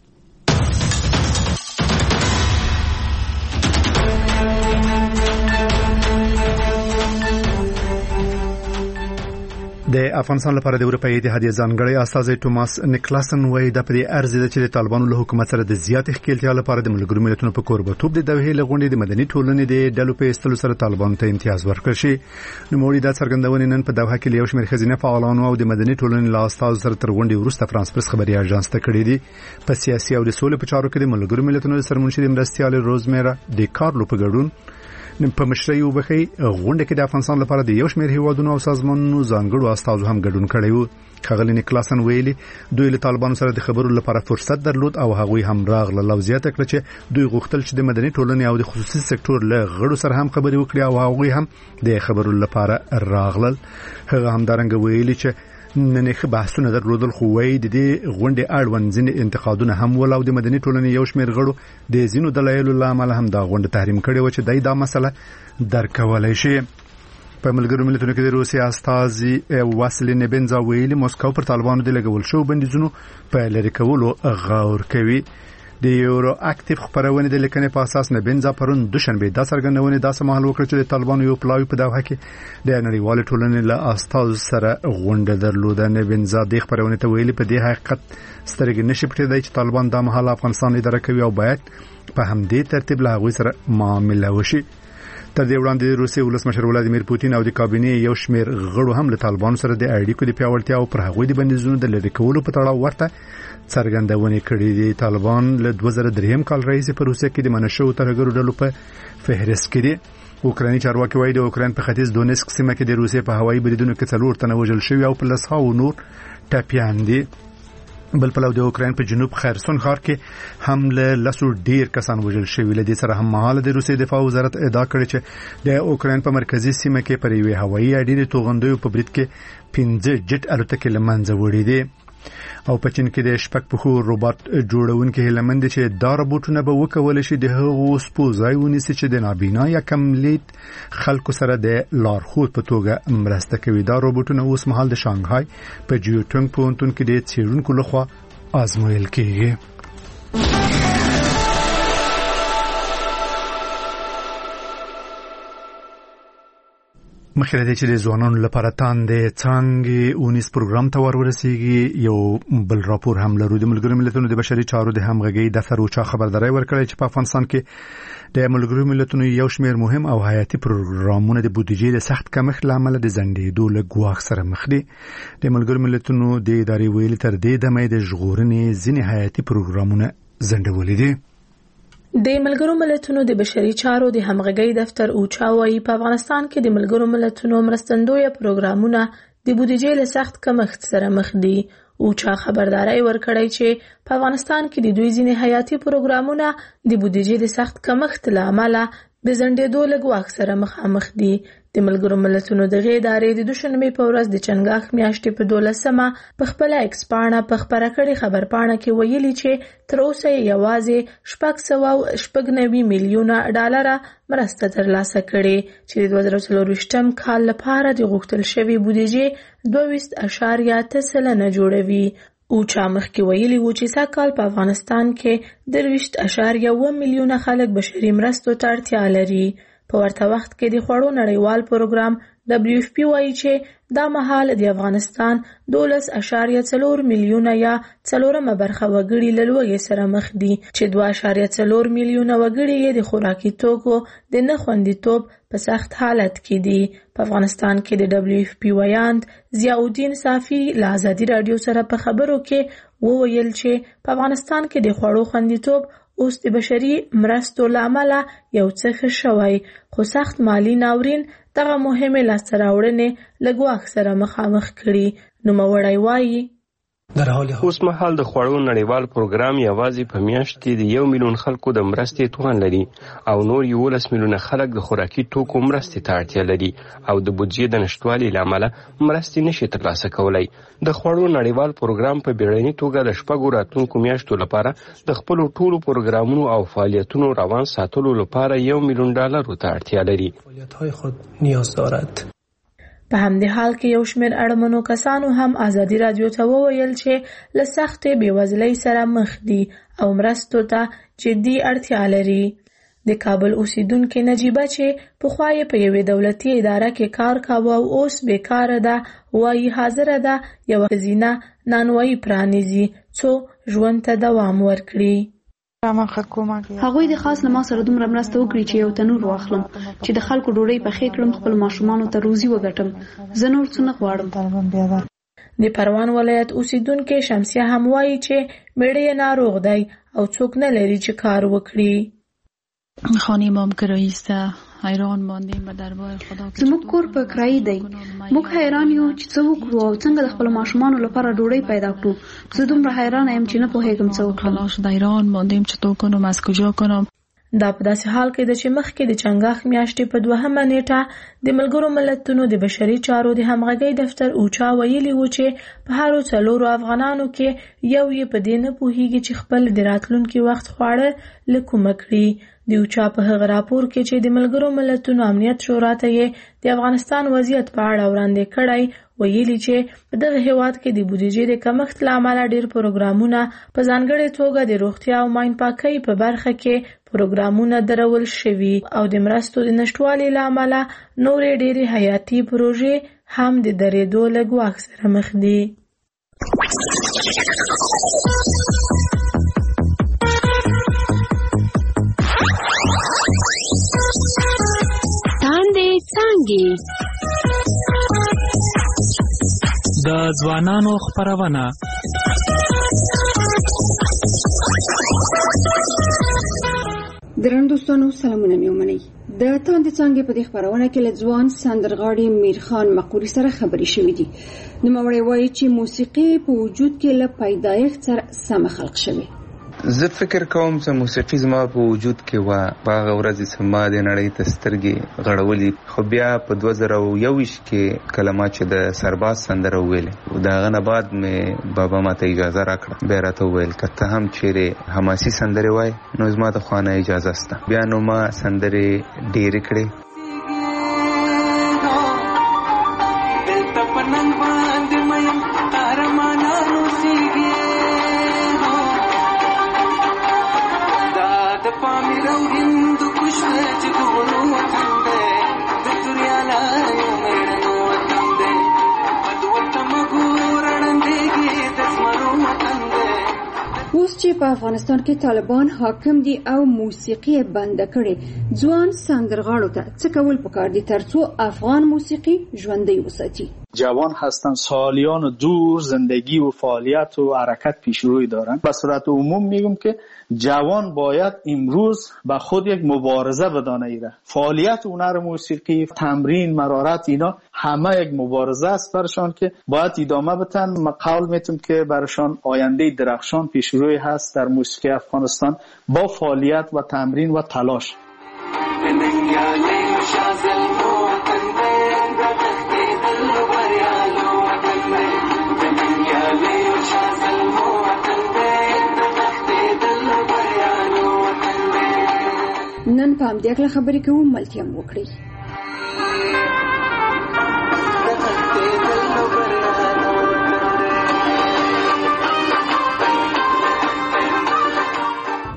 د افغانستان لپاره د اروپאי اتحادیه ځانګړی استازی توماس نیکلاسن وایي د پدې ارزي چې د طالبانو له حکومت سره د زیات ښکېلتیا لپاره د ملګرو ملتونو په کوربتوب د دوحې لغونډې د مدني ټولنې د ډلو په استلو سره طالبانو ته امتیاز ورکړ شي. نو موري د څرګندونې نن په دوحه کې یو شمېر خزینه فعالانو او د مدني ټولنې له استازو سره تر غونډې وروسته فرانس پرس خبري اژانس ته کړې دي. په سیاسي او د سولې په چارو کې د ملګرو ملتونو سرمنشي مرستيال روزمیرا د کارلو په ګډون په مشرۍ وبخي غونډه کې د افغانستان لپاره د یو شمېر هیوادونو او سازمانونو ځانګړو استازو هم ګډون کړی وو. خغلی نیکلاسن ویلي دوی له طالبانو سره د خبرو لپاره فرصت درلود او هغوی هم راغله لوزیات کړ چې دوی غوښتل چې د مدني ټولنې او د خصوصي سکتور له غړو سره هم خبرې وکړي او هغوی هم د خبرو لپاره راغلل. هغه هم دارنګ ویلي چې نن ښه بحثونه درلودل خو وایي د دې غونډې اړوند ځینې انتقادونه هم ولاو د مدني ټولنې یو شمېر غړو د ځینو دلایلو له امله هم دا غونډه تحریم کړې و چې دای دا مسله درک کولای شي. په ملګرو ملتونو کې د روسي استازي واسیلی نیبنزا ویلي موسکو پر طالبانو د لګول شو بندیزونو په لری کولو غور کوي. د یورو اکټیو خبرونه د لیکنې په اساس نه بنځا پرون دوشنبه د څرګندونې داسې مهال وکړ چې د طالبانو یو پلاوی په دوحه کې د نړیوال ټولنې له استاذ سره غونډه درلوده. نه بنځا د خبرونه ته ویلي په دې حقیقت سترګې نشي پټېدای چې طالبان د مهال افغانستان اداره کوي او باید په همدې ترتیب له هغوی سره معامله وشي. تر دې وړاندې د روسي ولسمشر ولادیمیر پوتین او د کابینې یو شمېر غړو هم له طالبانو سره د اړیکو د پیاوړتیا او پر هغوی د بندیزونو د لری کولو په تړاو ورته څرګندونه کړې دي. طالبان له دوه زره درې کال راځي په روسیه کې د منشو ترګرو ډلو په فهرست کې دي. اوکراني چارواکي وایي د اوکران په ختیځ دونیسک سیمه کې د روسیې په هوایي بریدونو کې څلور تنه وژل شوي او په لسهاو نور ټپیان دي. بل په لور د اوکران په جنوب خرسون ښار کې هم له لسو ډیر کسان وژل شوي. لدې سره هم مهال د روسي دفاع وزارت ادعا کړې چې د اوکران په مرکزی سیمه کې پر یوې هوایي اډې د توغندیو په برید کې پنځه جټ الوتکې لمنځه وړي دي. او په چین کې د شپږ پخو روباټ جوړونکو هلمند چې دا روبوټونه به وکول شي د هغو سپوزای ونیسي چې د نابینا یا کملیت خلکو سره د لارښود په توګه مرسته کوي. دا روبوټونه اوس مهال د شانګهای په جیوټونګ پوهنتون کې د څېړونکو لخوا آزمویل کېږي. مخکې د چې د ځوانانو لپاره تاندې څنګه اونیس پروګرام ته ورورسیږي یو بل راپور هم لرو. د ملګرو ملتونو د بشري چارو د همغږي دفتر او چا خبرداري ورکړی چې په افغانستان کې د ملګرو ملتونو یو شمېر مهم او حیاتي پروګرامونه د بودیجې د سخت کمښت لامل د ځنډېدو له ګواښ سره مخ دي. د ملګرو ملتونو د ادارې ویلي تر دې دمه د ژغورنې ځینې حیاتي پروګرامونه ځنډولي دي. د ملګرو ملتونو د بشري چارو د همغږي دفتر اوچا وايي په افغانستان کې د ملګرو ملتونو مرستندوی پروګرامونه د بودیجې له سخت کمښت سره مخ دي. اوچا خبرداري ورکړی چې په افغانستان کې د دوی ځینې حیاتي پروګرامونه د بودیجې د سخت کمښت له امله د ځنډېدو له ګواښ سره مخامخ دي. د ملګرو ملتونو دغه ادارې د دوشنبه په ورځ د چنګاښ میاشتې په دولسمه په خپل ایکس پاڼه په خبره کړې خبرپاڼه کې ویلي چې تر اوسه یوازې شپږ سوه شپږ نوي میلیونه ډالر مرسته ترلاسه کړې چې د دوه زره څلرویشتم کال لپاره د غوښتل شوی بودیجې دوه ویشت اعشاریه اته سلنه جوړوي. اوچا مخکې ویلي و چې سږ په افغانستان کې درویشت اعشاریه اووه میلیونه خلک بشري مرستو ته اړتیا لري. په ورته وخت کې د خوړو نړیوال پروګرام دبلیو اف پی وایي چې دا مهال د افغانستان دولس اعشاریه څلور میلیونه یا څلورمه برخه وګړي له لوږې سره مخ دي چې دوه اعشاریه څلور میلیونه وګړي یې د خوراکي توکو د نه خوندیتوب په سخت حالت کې دي. په افغانستان کې د دبلیو اف پی ویاند ضیاء الدین صافي له ازادي راډیو سره په خبرو کې وویل چې په افغانستان کې د خوړو خوندیتوب اوس د بشري مرستو له امله یو څه ښه شوی، خو سخت مالي ناورین دغه مهمې لاسته راوړنې له ګواښ سره مخامخ کړي. نوموړی وایي در حال اوس مهال د خوړو نړیوال پروګرام یوازې په میاشت کې د یو میلیون خلکو د مرستې توان لري او نور یولس میلیونه خلک د خوراکي توکو مرستې ته اړتیا لري او د بودیجې د نشټوالي له امله مرستې نشي ترلاسه کولی. د خوړو نړیوال پروګرام په بیړني توګه د شپږو راتلونکو میاشتو لپاره د خپلو ټولو پروګرامونو او فعالیتونو روان ساتلو لپاره یو میلیون ډالرو ته اړتیا لري. فعالیت‌های خود نیاز دارد. په همدې حال کې یو شمېر اړمنو کسانو هم ازادي راډیو ته وویل چې له سختې بېوزلۍ سره مخ دي او مرستو ته جدي اړتیا لري. د کابل اوسیدونکې نجیبه چې پخوا یې په یوې دولتي اداره کې کار کاوه او اوس بیکاره ده، وایي حاضره ده یوه ښځینه نانوایي پرانیزي څو ژوند ته دوام ورکړي. هغوی د خاص له ما سره دومره مرسته وکړي چې یو تنور واخلم چې د خلکو ډوډۍ پخې کړم، خپل ماشومانو ته روزي وګټم. زه نور څه نه غواړم. د پروان ولایت اوسیدونکې شمسیه هم وایي چې میړه یې ناروغ دی او څوک نه لري چې کار وکړي. خانه ما هم کرایي است. حیران ماندیم به دربار خدا. زموږ کور په کرایي دی. موږ حیران یو چې څه وکړو او څنګه د خپل ماشومانو لپاره ډوډۍ پیدا کړو. زه دومره حیران یم چې نه پوهیږم څه وکړم. حیران ماندیم چطور کنم، از کجا کنم. دا په داسې حال کې ده چې مخکې د چنګاښ میاشتې په دوهمه نیټه د ملګرو ملتونو د بشري چارو د همغږۍ دفتر اوچا ویلي و چې په هرو څلورو افغانانو کې یو یې په دې نه پوهیږي چې خپل د راتلونکي وخت خواړه له کومه کړي. د اوچا په هغه راپور کې چې د ملګرو ملتونو امنیت شورا ته یې د افغانستان وضعیت په اړه وړاندې کړی، ویلي چې په دغه هیواد کې د بودیجې د کمښت له امله ډېر پروګرامونه په ځانګړې توګه د روغتیا او ماین پاکۍ په برخه کې پروګرامونه درول شوي او د مرستو د نشټوالي له امله نورې ډېرې حیاتي پروژې هم د درېدو له ګواښ سره مخ دي. تاندې څانګې د ځوانانو خپرونه. درنو دوستانو سلامونه مې ومنئ. د تاندې څانګې په دې خپرونه کې له ځوان سندرغاړي میرخان مقوري سره خبرې شوې دي. نوموړی وایي چې موسیقي په وجود کې له پیدایښت سره سمه خلق شوې. زه فکر کوم چې موسیقي زما په وجود کې و په هغه ورځ چې ما د نړۍ ته سترګې غړولې، خو بیا په دوه زره یوویشت کې کله ما چې د سرباز سندره وویلې، د هغه نه بعد مې بابا ماته اجازه راکړه، بیا راته وویل که ته هم چیرې حماسي سندرې وایې نو زما د خوا نه اجازه شته. بیا نو ما سندرې ډېرې کړې. اوس چې په افغانستان کې طالبان حاکم دي او موسیقي بند کړي، ځوان سندرغاړو ته څه کول پکار دي ترڅو افغان موسیقی ژوندۍ وساتي؟ جوان هستن، سالیان دور زندگی و فعالیت و حرکت پیش روی دارن. به صورت عموم میگم که جوان باید امروز به خود یک مبارزه بدانه ایره. فعالیت هنر موسیقی، تمرین، مرارت، اینا همه یک مبارزه است برشان که باید ادامه بدن. من قول میتونم که برشان آینده درخشان پیش روی هست در موسیقی افغانستان با فعالیت و تمرین و تلاش. نن په همدې اړه خبرې کوو، ملتیا مو وکړئ.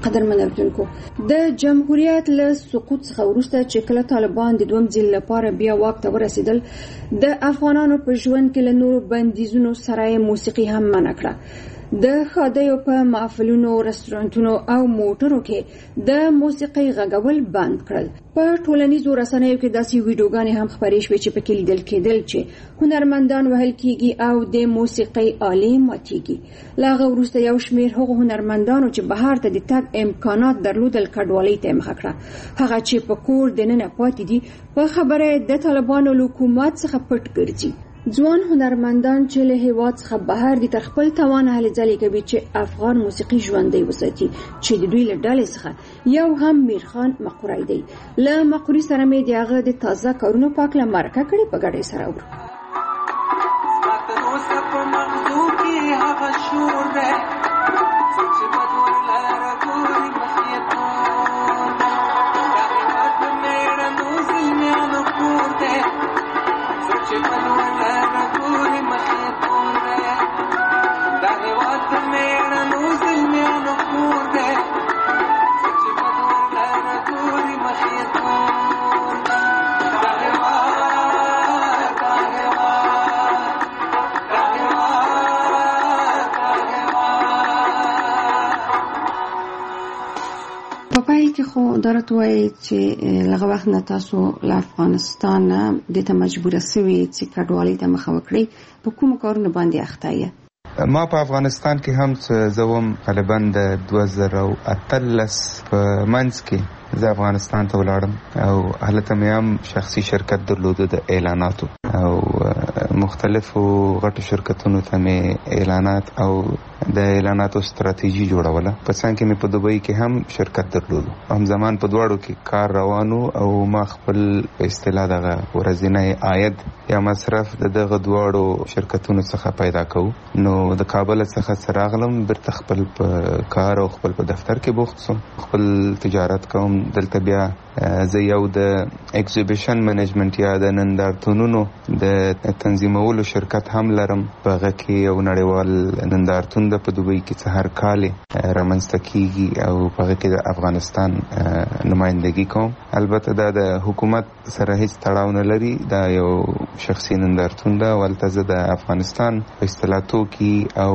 قدرمن اوریدونکو د جمهوریت له سقوط څخه وروسته چې کله طالبان د دوم ځل لپاره بیا واک ته ورسېدل د افغانانو په ژوند کې له نورو بندیزونو سره موسیقي هم منع کړه. د خادیو په محفلونو، رستورانتونو او موټرو کې د موسیقي غږول بند کړل. په ټولنیزو رسنیو کې داسې ویډیوګانې هم خپرې شوې چې پکې لیدل کېدل چې هنرمندان وهل کېږي او د موسیقي آلې ماتېږي. له هغه وروسته یو شمېر هغو هنرمندانو چې بهر ته د تګ امکانات درلودل کډوالۍ ته یې مخه کړه. هغه چې په کور دننه پاتې دي په خبره د طالبانو له حکومت څخه پټ ګرځي. ځوان هنرمندان چې له هیواد څخه بهر دي تر خپل توان هلې ځلې کوي چې افغان موسیقي ژوندۍ وساتي، چې د دوی له ډلې څخه یو هم میرخان مقوري دی. له مقوري سره مې د هغه د تازه کارونو په هکله مرکه کړې، په ګډه سره اورو. خو درته وایي چې لږ وخت نه تاسو له افغانستان د ته مجبور شوي چې کډوالۍ ته مخه وکړئ. په کوم کارونه باندې اخته یې؟ ما په افغانستان کې هم زوم غالبا د دوه زره اتلس په منځ کې زه افغانستان ته ولاړم او هلته مې هم شخصي شرکت درلوده د اعلاناتو او مختلفو غټو شرکتونو ته مې اعلانات او د اعلاناتو ستراتیژي جوړوله. په څنګ کې مې په دوبۍ کې هم شرکت درلودو. هم زمان په دواړو کې کار روانو او ما خپل په اصطلاح دغه ورځنی عاید یا مصرف د دغه دواړو شرکتونو څخه پیدا کوو. نو د کابل څخه څراغلم بیرته خپل په کار او خپل په دفتر کې بوخت سوم. خپل تجارت کوم. دلته بیا زه یو د ایگزیبیشن منیجمنت یا د نندارتونونو د تنظیمولو شرکت هم لرم. په هغه کې یو نړیوال نندارتون د په دوبۍ کې څه هر کال رامنځته کیږي او په هغه کې د افغانستان نمائندګي کوم. البته دا د حکومت سره هیڅ تړاو نه لري، دا یو شخصي نندارتون ده. ولته زه د افغانستان په اصطلاح توکي او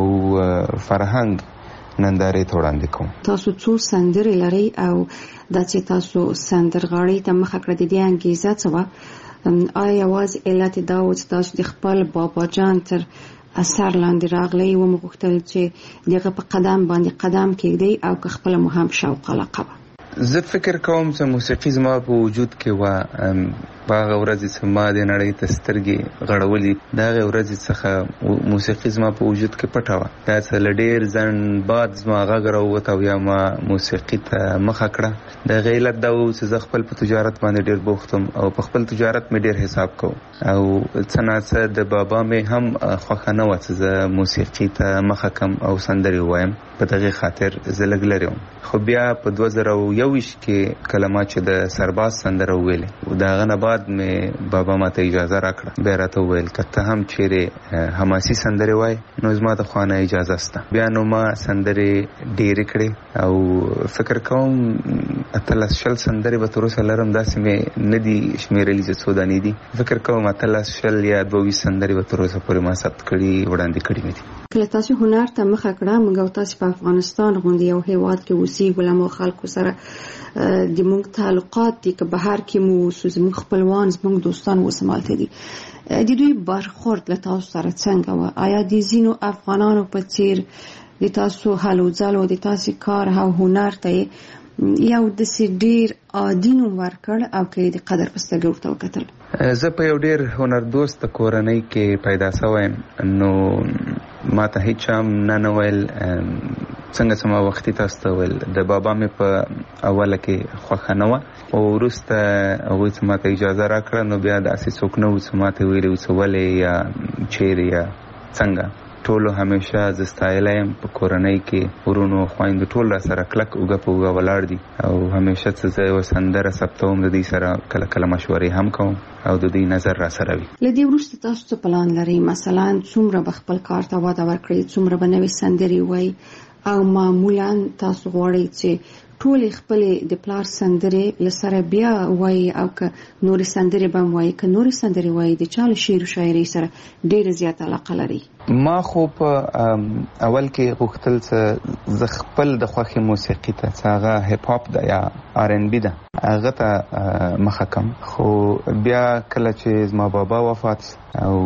فرهنګ نندارې ته وړاندې کوم. تاسو څو سندرې لرئ او دا چې تاسو سندرغاړي ته مخه کړه د دې انګیزه څه وه؟ آیا یوازې علت دا و چې تاسو د خپل بابا جان تر اثر لاندې راغلی و مو غوښتل چې دغه په قدم باندې قدم کېږدئ او که خپله مو هم شوق علاقه وه؟ زه فکر کوم چې موسیقي زما په وجود کې وه. په هغه ورځې چې ما د نړۍ ته سترګې غړولې، د هغې ورځې څخه موسیقي زما په وجود کې پټه وه. دا څه له ډېر ځنډ بعد زما غږ راووت او یا ما موسیقي ته مخه کړه. د هغې علت دا و چې زه خپل په تجارت باندې ډېر بوخت وم او په خپل تجارت مې ډېر حساب کوم او څه ناڅه د بابا مې هم خوښه نه وه چې زه موسیقي ته مخه کم او سندرې ووایم. په دغې خاطر زه لږ لرې وم. خو بیا په دوه زره یوویشت کې کله ما چې د سرباز سندره وویلې، د هغه نه بعد مې بابا ما ته اجازه راکړه. بیا راته وویل که ته هم چیرې حماسي سندرې وایې نو زما د خوا نه اجازه شته. بیا نو ما سندرې ډېرې کړې او فکر کوم اتلس شل سندرې به تر اوسه لرم. داسې مې نه دي شمېرلي چې څو دانې دي. فکر کوم اتلس شل یا دوه ویشت سندرې به تر اوسه پورې ما ثبت کړي وړاندې کړي مې دي. کله تاسو هنر ته مخه کړه، موږ او تاسو په افغانستان غوندې یو هیواد کې اوسېږو، له مو خلکو سره د موږ تعلقات دي که بهر کې مو اوسو، زموږ خپلوان زموږ دوستان اوس همالته دي. د دوی برخورد له تاسو سره څنګه وه؟ آیا د ځینو افغانانو په څېر د تاسو هلو ځلو د تاسو کار او هنر ته یو داسې ډېر عادي نوم ورکړ او که د قدر په سترګه ورته وکتل؟ زه په یو ډېر هنردوسته کورنۍ کې پیدا شوی یم، نو ما ته هیچ هم نه نه ویل. څنګه چې ما وختي تاسو ته ویل، د بابا مې په اوله کې خوښه نه وه او وروسته هغوی چې ما ته اجازه راکړه نو بیا داسې څوک نه و چې ما ته ویلي و چې ولې یا چیرې یا څنګه. ټولو همیشه زه ستایلی یم. په کورنۍ کې ورونو خویندو ټول را سره کلک اوږه په اوږه ولاړ دي او همیشه چې زه یوه سندره ثبتوم د دوی سره کله کله مشورې هم کوم او د دوی نظر را سره وي. له دې وروسته تاسو څه پلان لرئ؟ مثلا څومره به خپل کار ته وده ورکړئ؟ څومره به نوې سندرې وایي او معمولا تاسو غواړئ چې ټول خپل د پلار سندرې لسره بیا وایي او که نورې سندرې به هم وایي که نورې سندرې وایي د چا له شعر و شاعرۍ سره ډېره زیاته علاقه لري؟ ما خو په اول کې غوښتل چې زه خپل د خوښې موسیقي ته چې هغه هیپ هاپ ده یا آر ان بي ده هغه ته مخه کم، خو بیا کله چې زما بابا وفات او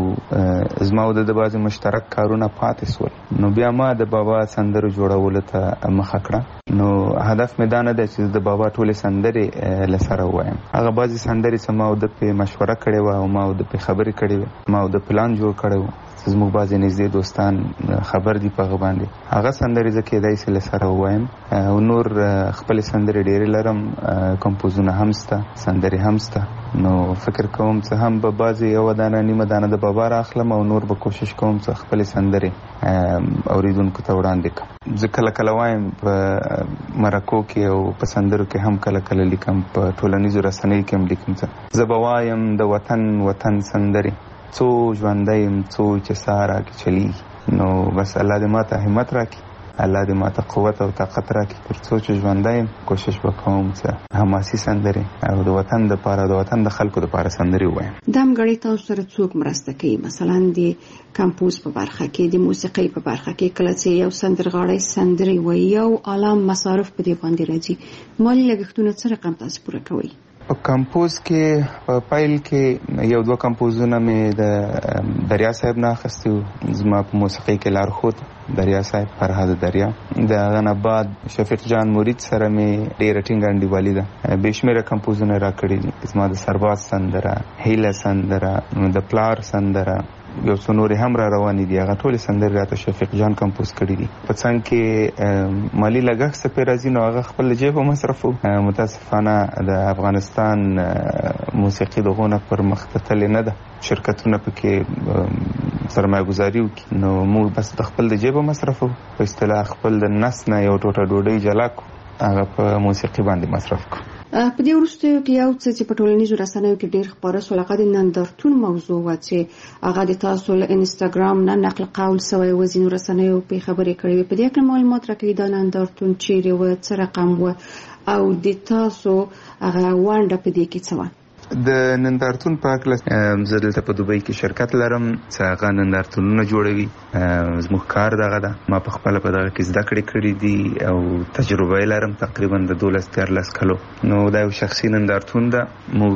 زما او د بعضې مشترک کارونه پاتې سول نو بیا ما د بابا سندرو جوړولو ته مخه کړه. نو هدف مې دا نه دی چې د بابا ټولې سندرې له سره ووایم. هغه بعضې سندرې چې ما او د پې مشوره کړې وه او ما او د پې خبرې کړې وې، ما او د پلان جوړ کړی و، زموږ بعضې نږدې دوستان خبر دي په هغه باندې. هغه سندرې زه کېدای سي له سره ووایم او نور خپلې سندرې ډېرې لرم، کمپوزونه هم سته، سندرې هم سته. نو فکر کوم چې هم به بعضې یوه دانه نیمه دانه د بابا را اخلم او نور به کوشش کوم چې خپلې سندرې اوریدونکو ته وړاندې کړم. زه کله کله وایم په مرکو کې او په سندرو کې هم کله کله لیکم، په ټولنیزو رسنیو کې هم لیکم چې زه به وایم د وطن وطن سندرې څو ژوندی یم څو چې ساه راکړي چلیږي. نو بس الله دې ما ته همت راکړي، الله دې ما ته قوت او طاقت راکړي تر څو چې ژوندی یم کوشش به کوم چې حماسي سندرې او د وطن دپاره د وطن د خلکو دپاره سندرې ووایم. دا همګړۍ تاسو سره څوک مرسته کوي؟ مثلا د کمپوز په برخه کې، د موسیقۍ په برخه کې کله چې یو سندرغاړی سندرې وایي یو عالم مصارف په دې باندې راځي، مالي لګښتونه څه رقم تاسو پوره کوئ؟ په کمپوز کې په پایل کې یو دوه کمپوزونه مې د دریا صاحب نه اخیستي وو، زما په موسیقۍ کې لارښود دریا صاحب فرهاد دریا. د هغه نه بعد شفیق جان مرید سره مې ډېره ټینګه انډیوالي ده، بې شمېره کمپوزونه را کړي دي. زما د سرباز سندره، هیله سندره، د پلار سندره، یو څو نورې هم را روانې دي. هغه ټولې سندرې راته شفیق جان کمپوز کړي دي. په څنګ کې مالي لګښت څه پرې راځي نو هغه خپل جیبه مصرفو. متاسفانه د افغانستان موسیقي دغونه پر مخ تللې نه ده، شرکتونه پکې سرمایه گذاري وکړي، نو موږ بس د خپل د جیبه مصرفو، په اصطلاح خپل د نس نه یو ټوټه ډوډۍ جلا کړو، هغه په موسیقي باندې مصرف کړو. په دې وروستیو کې یو څه چې په ټولنیزو رسنیو کې ډېر خپاره شول هغه د نندارتون موضوع وه چې هغه د تاسو له انسټاګرام نه نقل قول سوی و، ځینو رسنیو پرې خبرې کړې وې. په دې کې معلومات راکوي دا نندارتون چیرې و، څه رقم و او د تاسو هغه ونډه په دې کې څه وه؟ د نندارتون په هکله زه دلته په دوبۍ کې شرکت لرم چې هغه نندارتونونه جوړوي. زموږ کار دغه ده، ما په خپله په دغه کې زده کړې کړي دي او تجربه یې لرم تقریبا د دولس دیارلس کلو. نو دا یو شخصي نندارتون ده.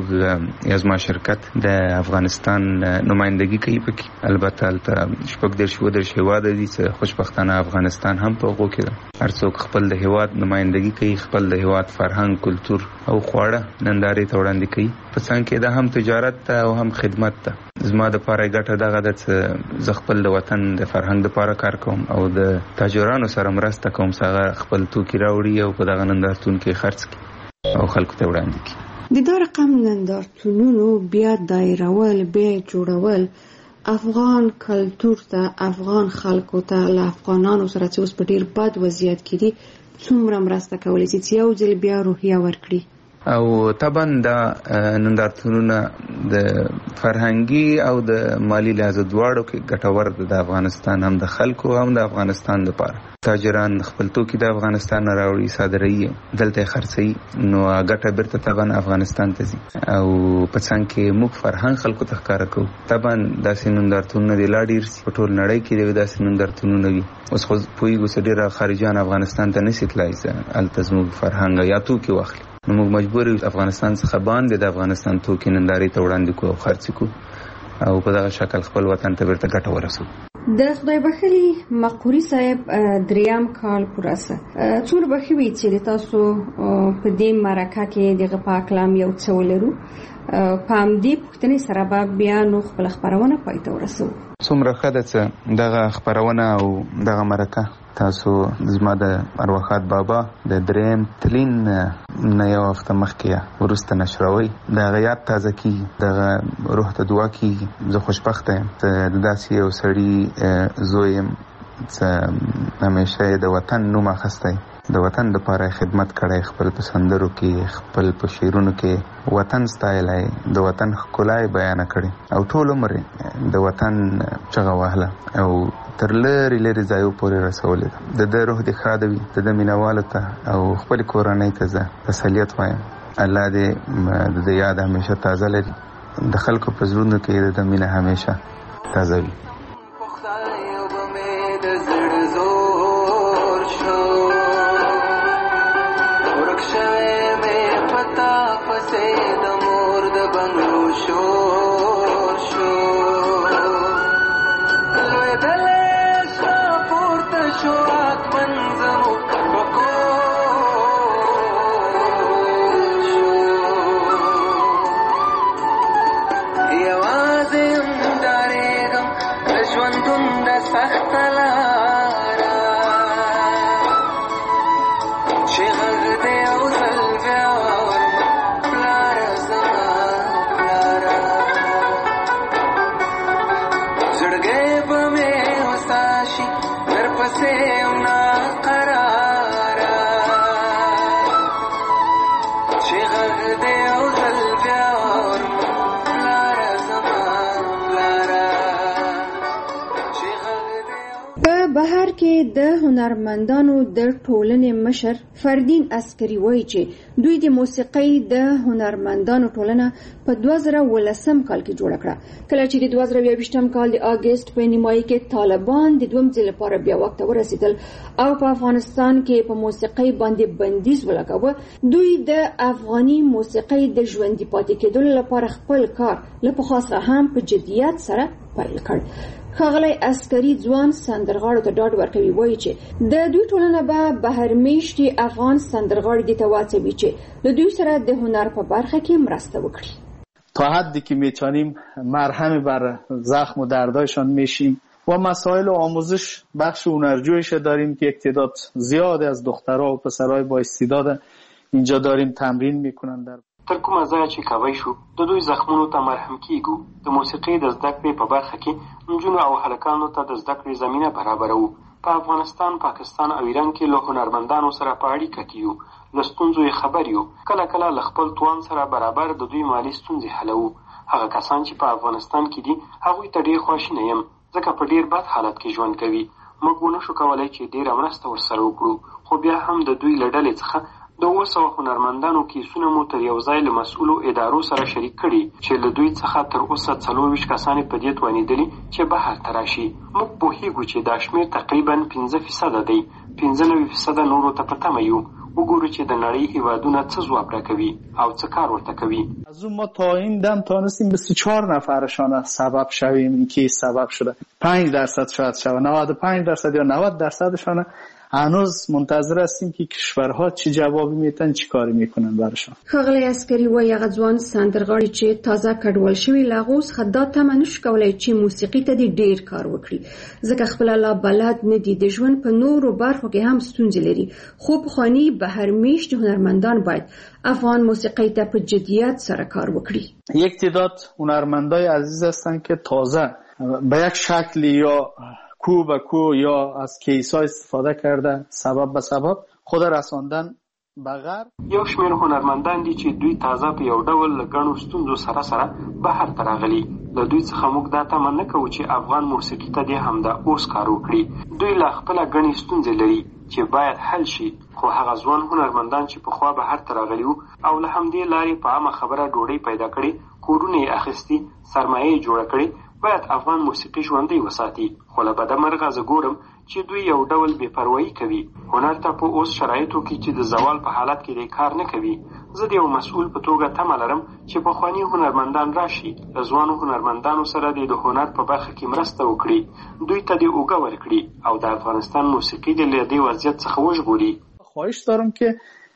موږ یا زما شرکت د افغانستان نمایندګي کوي پکې، البته هلته شپږ دېرش اووه دېرش هېواده دي چې خوشبختانه افغانستان هم په هغو کې ده. هر څوک خپل د هېواد نمایندګي کوي، خپل د هېواد فرهنګ، کلتور او خواړه نندارې ته وړاندې کوي. په څنګ کې دا هم تجارت ته او هم خدمت ته. زما د پاره ګټه دغه ده چې زه خپل د وطن د فرهنګ دپاره کار کوم او د تاجرانو سره مرسته کوم چې هغه خپل توکي راوړي او په دغه نندارتون کې خرڅ کړي او خلکو ته وړاندې کړي. د دا رقم نندارتونونو بیا دایرول، بیا جوړول افغان کلتور ته، افغان خلکو ته، له افغانانو سره چې اوس په ډېر بد وضعیت کې دي څومره مرسته کولی شي چې یو ځل بیا روحیه ورکړي؟ او طبعا دا نندارتونونه د فرهنګي او د مالی لحاظ دواړو کې ګټور ده، د افغانستان هم د خلکو هم د افغانستان لپاره. تاجران خپل توکي د افغانستان نه راوړي، صادروي، دلته یې خرڅوي، نو ګټه بیرته طبعا افغانستان ته ځي او په څنګ کې موږ فرهنګ خلکو ته ښکاره کوو. طبعا داسې نندارتونونه دې لا ډېر سي، په ټول نړۍ کې دې داسې نندارتونونه وي. اوس خو پوهېږو چې ډېره خارجیان افغانستان ته نشي تللی چې هلته زموږ فرهنګ یا توکي واخلي، نو موږ مجبور یو افغانستان څخه باندې د افغانستان توکي نندارې ته وړاندې کړو او خرڅ کړو او په دغه شکل خپل وطن ته بیرته ګټه ورسوو. د خدای بخښلي مقوري صاحب دریم کال پوره څه څومره به ښه وي چې د تاسو په دې مرکه کې دغه په هکله یو څه ولرو. په همدې پوښتنې سره به بیا نو خپله خپرونه پای ته ورسوو. څومره ښه ده چې دغه خپرونه او دغه مرکه تاسو زما د ارواښاد بابا د دریم تلین نه یو هفته مخکې وروسته نشروئ، د هغه یاد تازه کېږي، دغه روح ته دعا کېږي. زه خوشبخته یم چې داسې یو سړي زوی یم چې همیشه یې د وطن نوم اخیستی، د وطن دپاره خدمت کړی، خپل په سندرو کې، خپل په شعرونو کې وطن ستایلی، د وطن ښکلا یې بیانه کړې او ټول عمر د وطن چغه وهله او تر لري لري ځایو پورې رسولې ده. د د روح د ښاده وي، د د مینوالو ته او خپل کورنۍ ته زه تسلیت وایم. الله دې د یاد همیشه تازه لري، د خلکو په زړونو کې د مینه همیشه تازه وي. بهر کې د هنرمندانو د ټولنې مشر فردین عسکري وایي چې دوی د موسیقۍ د هنرمندانو ټولنه په دوه زره ولسم کال کې جوړه کړه، کله چې د دوه زره یوویشتم کال د اگست په نیمایي کې طالبان د دویم ځل لپاره بیا واک ته ورسېدل او په افغانستان کې په موسیقۍ باندې بندیز ولګاوه. دوی د افغاني موسیقۍ د ژوندي پاتې کېدو لپاره خپل کار له پخوا څخه هم په جدیت سره پیل کړ. ښاغلی عسکري ځوان سندرغاړو ته ډاډ ورکوي، وایي چې د دوی ټولنه به بهر میشتي افغان سندرغاړي دې ته واچوي چې له دوی سره د هنر په برخه کې مرسته وکړي. تا حدی که میتونیم مرهم بر زخم و دردایشان میشیم و مسائل آموزش بخش هنرجویش داریم که تعداد زیاد از دخترها و پسرهای با استعداد اینجا داریم تمرین میکنن. در تر کومه ځای چې کوي شو د دوی زخمونو ته مرهم کیږو. د موسیقۍ د زده کړې په برخه کې نجونو او هلکانو ته د زده کړې زمینه برابروو. په افغانستان، پاکستان او ایران کې له هنرمندانو سره په اړیکه کې یو، له ستونزو یې خبر یو، کله کله له خپل توان سره برابر د دوی مالي ستونزې حلوو. هغه کسان چې په افغانستان کې دي هغوی ته ډېر خواشینی یم، ځکه په ډېر بد حالت کې ژوند کوي. موږ ونشو کولی چې ډېره مرسته ورسره وکړو، خو بیا هم د دوی له ډلې څخه د اوه سوه هنرمندانو کیسونه مو تر یو ځای له مسؤلو ادارو سره شریک کړي چې له دوی څخه تر اوسه څلورویشت کسان په دې توانېدلي چې بهر ته راشي. موږ پوهېږو چې دا شمېر تقریبا پنځه فیصده دی. پنځه نوي فیصده نورو ته په تمه یو. وګورو چې د نړۍ هیوادونه څه ځواب راکوي او څه کار ورته کوي. از اون ما تا این دم تانستیم بیست و چهار نفرشان سبب شویم. این که سبب شده پنج درصد شاید شود، نود و پنج درصد یا نود درصدشان هنوز منتظر هستیم که کشورها چی جوابی میتن، چی کاری میکنن برشان. ښاغلی عسکري وایي هغه ځوان سندرغاړي چې تازه کډوال شوي له هغو څخه دا تمه نشو کولی چې موسیقي ته دې ډېر کار وکړي، ځکه خپله لا بلد نه دي. د ژوند په نورو برخو کې هم ستونزې لري، خو پخواني بهرمیشتي هنرمندان باید افغان موسیقۍ ته په جدیت سره کار وکړي. یک تعداد هنرمندای عزیز هستن که تازه به یک شکلی یا کو به کو یا از کیسا استفاده کرده سبب به سبب خود رساندن به غرب. یو شمېر هنرمندان دي چې دوی تازه په یو ډول له ګڼو ستونزو سره سره بهر ته راغلي. له دوی څخه موږ دا تمه نه کوو چې افغان موسیقي ته دې همدا اوس کار وکړي. دوی لا خپله ګڼې ستونزې لري چې باید حل شي، خو هغه ځوان هنرمندان چې پخوا بهر ته راغلي وو او له همدې لارې په عامه خبره ډوډۍ پیدا کړې، کورونه یې اخیستي، سرمایه یې جوړه کړې، باید افغان موسیقي ژوندۍ وساتي. خو له بده مرغه زه ګورم چې دوی یو ډول بې پروایي کوي. هنر ته په اوس شرایطو کې چې د زوال په حالت کې دی کار نه کوي. زه د یو مسؤل په توګه تمه لرم چې پخواني هنرمندان راشي، له ځوانو هنرمندانو سره د هنر په برخه کې مرسته وکړي، دوی ته دې اوږه ورکړي او د افغانستان موسیقي دې له دې وضعیت څخه وژغوري. خواهش دارم که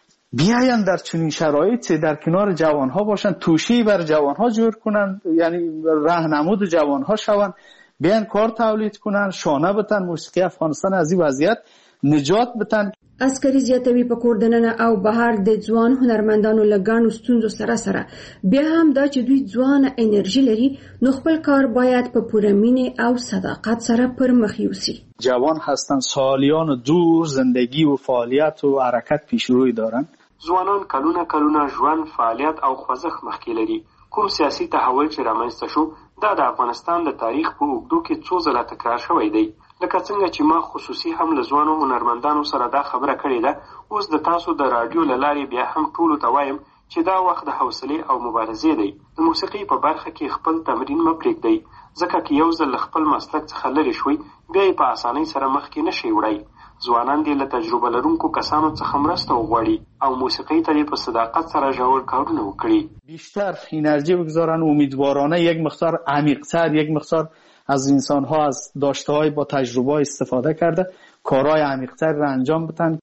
بیاین در چنین شرایطی در کنار جوانها باشن، توشی بر جوانها جور کنن، یعنی راهنمود جوانها شون، بیاین کار تولید کنن، شانه بتن، موسیقی افغانستان از این وضعیت نجات بتن. عسکري زیاتوي په کور دننه او بهر د ځوان هنرمندانو له ګڼو ستونزو سره سره بیا هم دا چې دوی ځوانه انرژي لري، نو خپل کار باید په پوره مینې او صداقت سره پر مخ یوسي. جوان هستن، سالیان دور زندگی و فعالیت و حرکت پیشروی دارن. ځوانان کلونه کلونه ژوند، فعالیت او خوځښت مخکې لري. کوم سیاسي تحول چې رامنځته شو دا د افغانستان د تاریخ په اوږدو کې څو ځله تکرار شوی دی. لکه څنګه چې ما خصوصي هم له ځوانو هنرمندانو سره دا خبره کړې ده. اوس د تاسو د راډیو له لارې بیا هم ټولو ته وایم چې دا وخت د حوصلې او مبارزې دی. د موسیقۍ په برخه کې خپل تمرین مه پرېږدئ، ځکه که یو ځل له خپل مسلک څخه لرې شوئ بیا یې په اسانۍ سره مخکې نشئ وړی. ځوانان دې له تجربه لرونکو کسانو څخه مرسته وغواړي او موسیقۍ ته دې په صداقت سره ژور کارونه وکړي. بیشتر انرژی بگذارن و امیدوارانه یک مقدار عمیق‌تر، یک مقدار از انسان‌ها از داشته‌های با تجربه استفاده کرده کارهای عمیق‌تر را انجام بدن.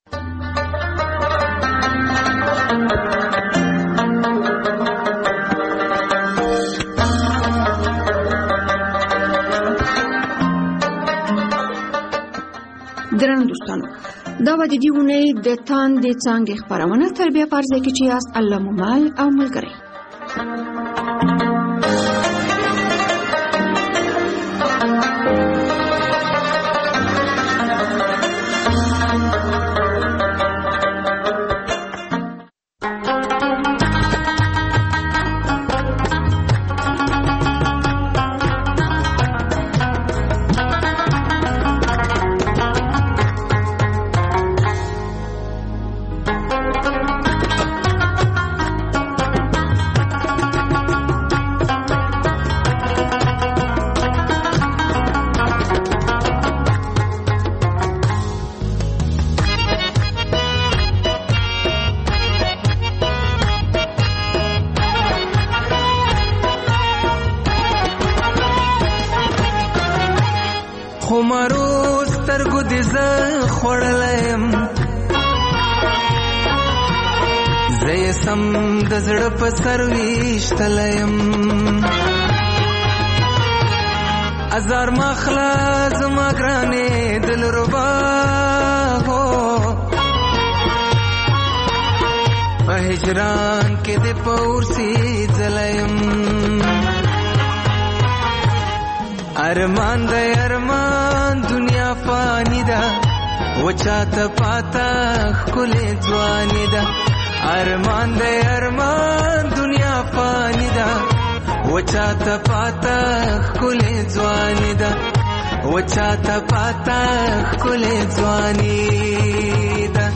درنو دوستانو، دا به د دې اونۍ د تاندې څانګې خپرونه تر بیا په ځای کې چې یاست الله مو مل او ملګری. سرویشتلیم ازار مخلا زما گرانه دل ربا ہو په هجران کې د پورسی زلیم ارمان د ارمان دنیا فانی ده وچاته پاتا خله ځواني ده ارمان د ارمان دنیا فانی ده وچاته پاتا خله ځواني ده وچاته پاتا خله ځواني ده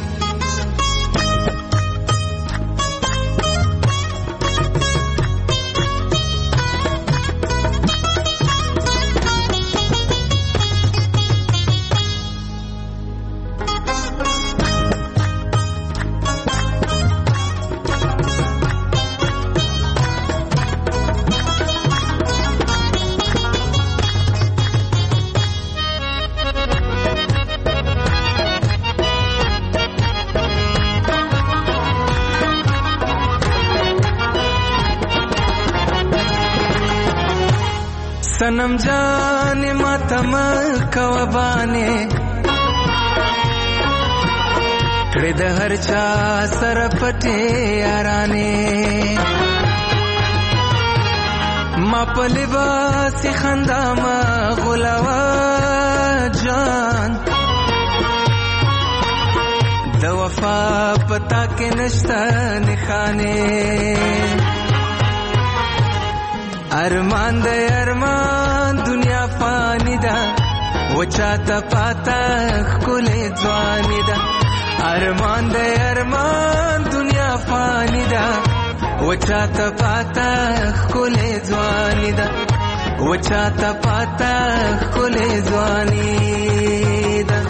सनम जाने मातम कवबाने कड़े द हर चा सर पटे याराने मा पलिबासी खंदा मा गुलावा जान द वफा पता के नश्ता निखाने ارمان د ارمان دنیا فانی ده وچاته پاتا خله ځواني ده ارمان د ارمان دنیا فانی ده وچاته پاتا خله ځواني ده وچاته پاتا خله ځواني ده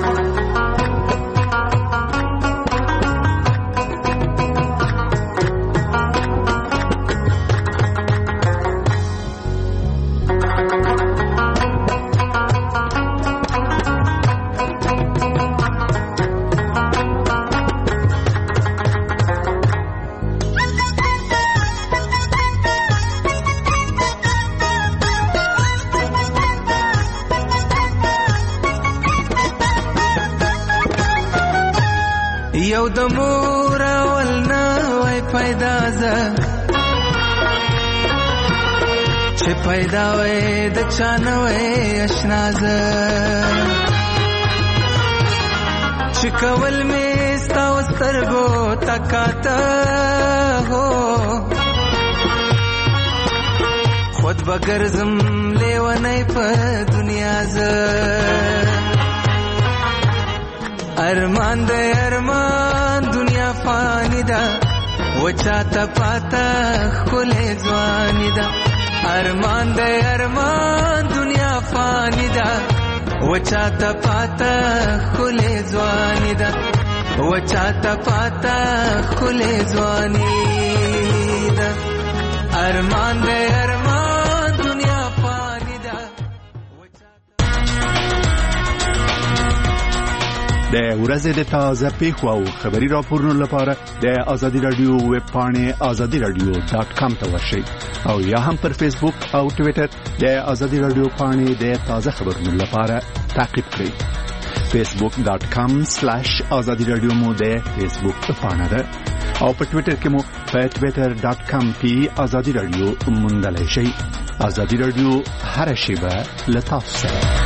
یو د مور ولنا وای پیدا ز چې پیدا وای د چانوي آشنا ز چې کول می ستا وسترګو تکاته هو خو خود بګرزم لیونی په دنیا ز ارمان د ارمان دنیا فانی ده وچا ته پاتا خله ځواني ده ارمان د ارمان دنیا فانی ده وچا ته پاتا خله ځواني ده وچا ته پاتا خله ځواني ده ارمان د ارمان دنیا فانی ده د ورځې د تازه پیښو او خبري راپورونو لپاره د آزادي رادیو ویب پاڼې آزادي رادیو ډاټ کام ته ورشئ او یا هم پر فیسبوک او ټوئیټر د آزادي رادیو پاڼې د تازه خبرونو لپاره تعقیب کړئ فیسبوک ډاټ کام سلیش آزادي رادیو مو د فیسبوک پاڼه ده او په ټوئیټر کې مو په ټوئیټر ډاټ کام کې آزادي رادیو موندلای شئ آزادي رادیو هر شیبه له تاسو سره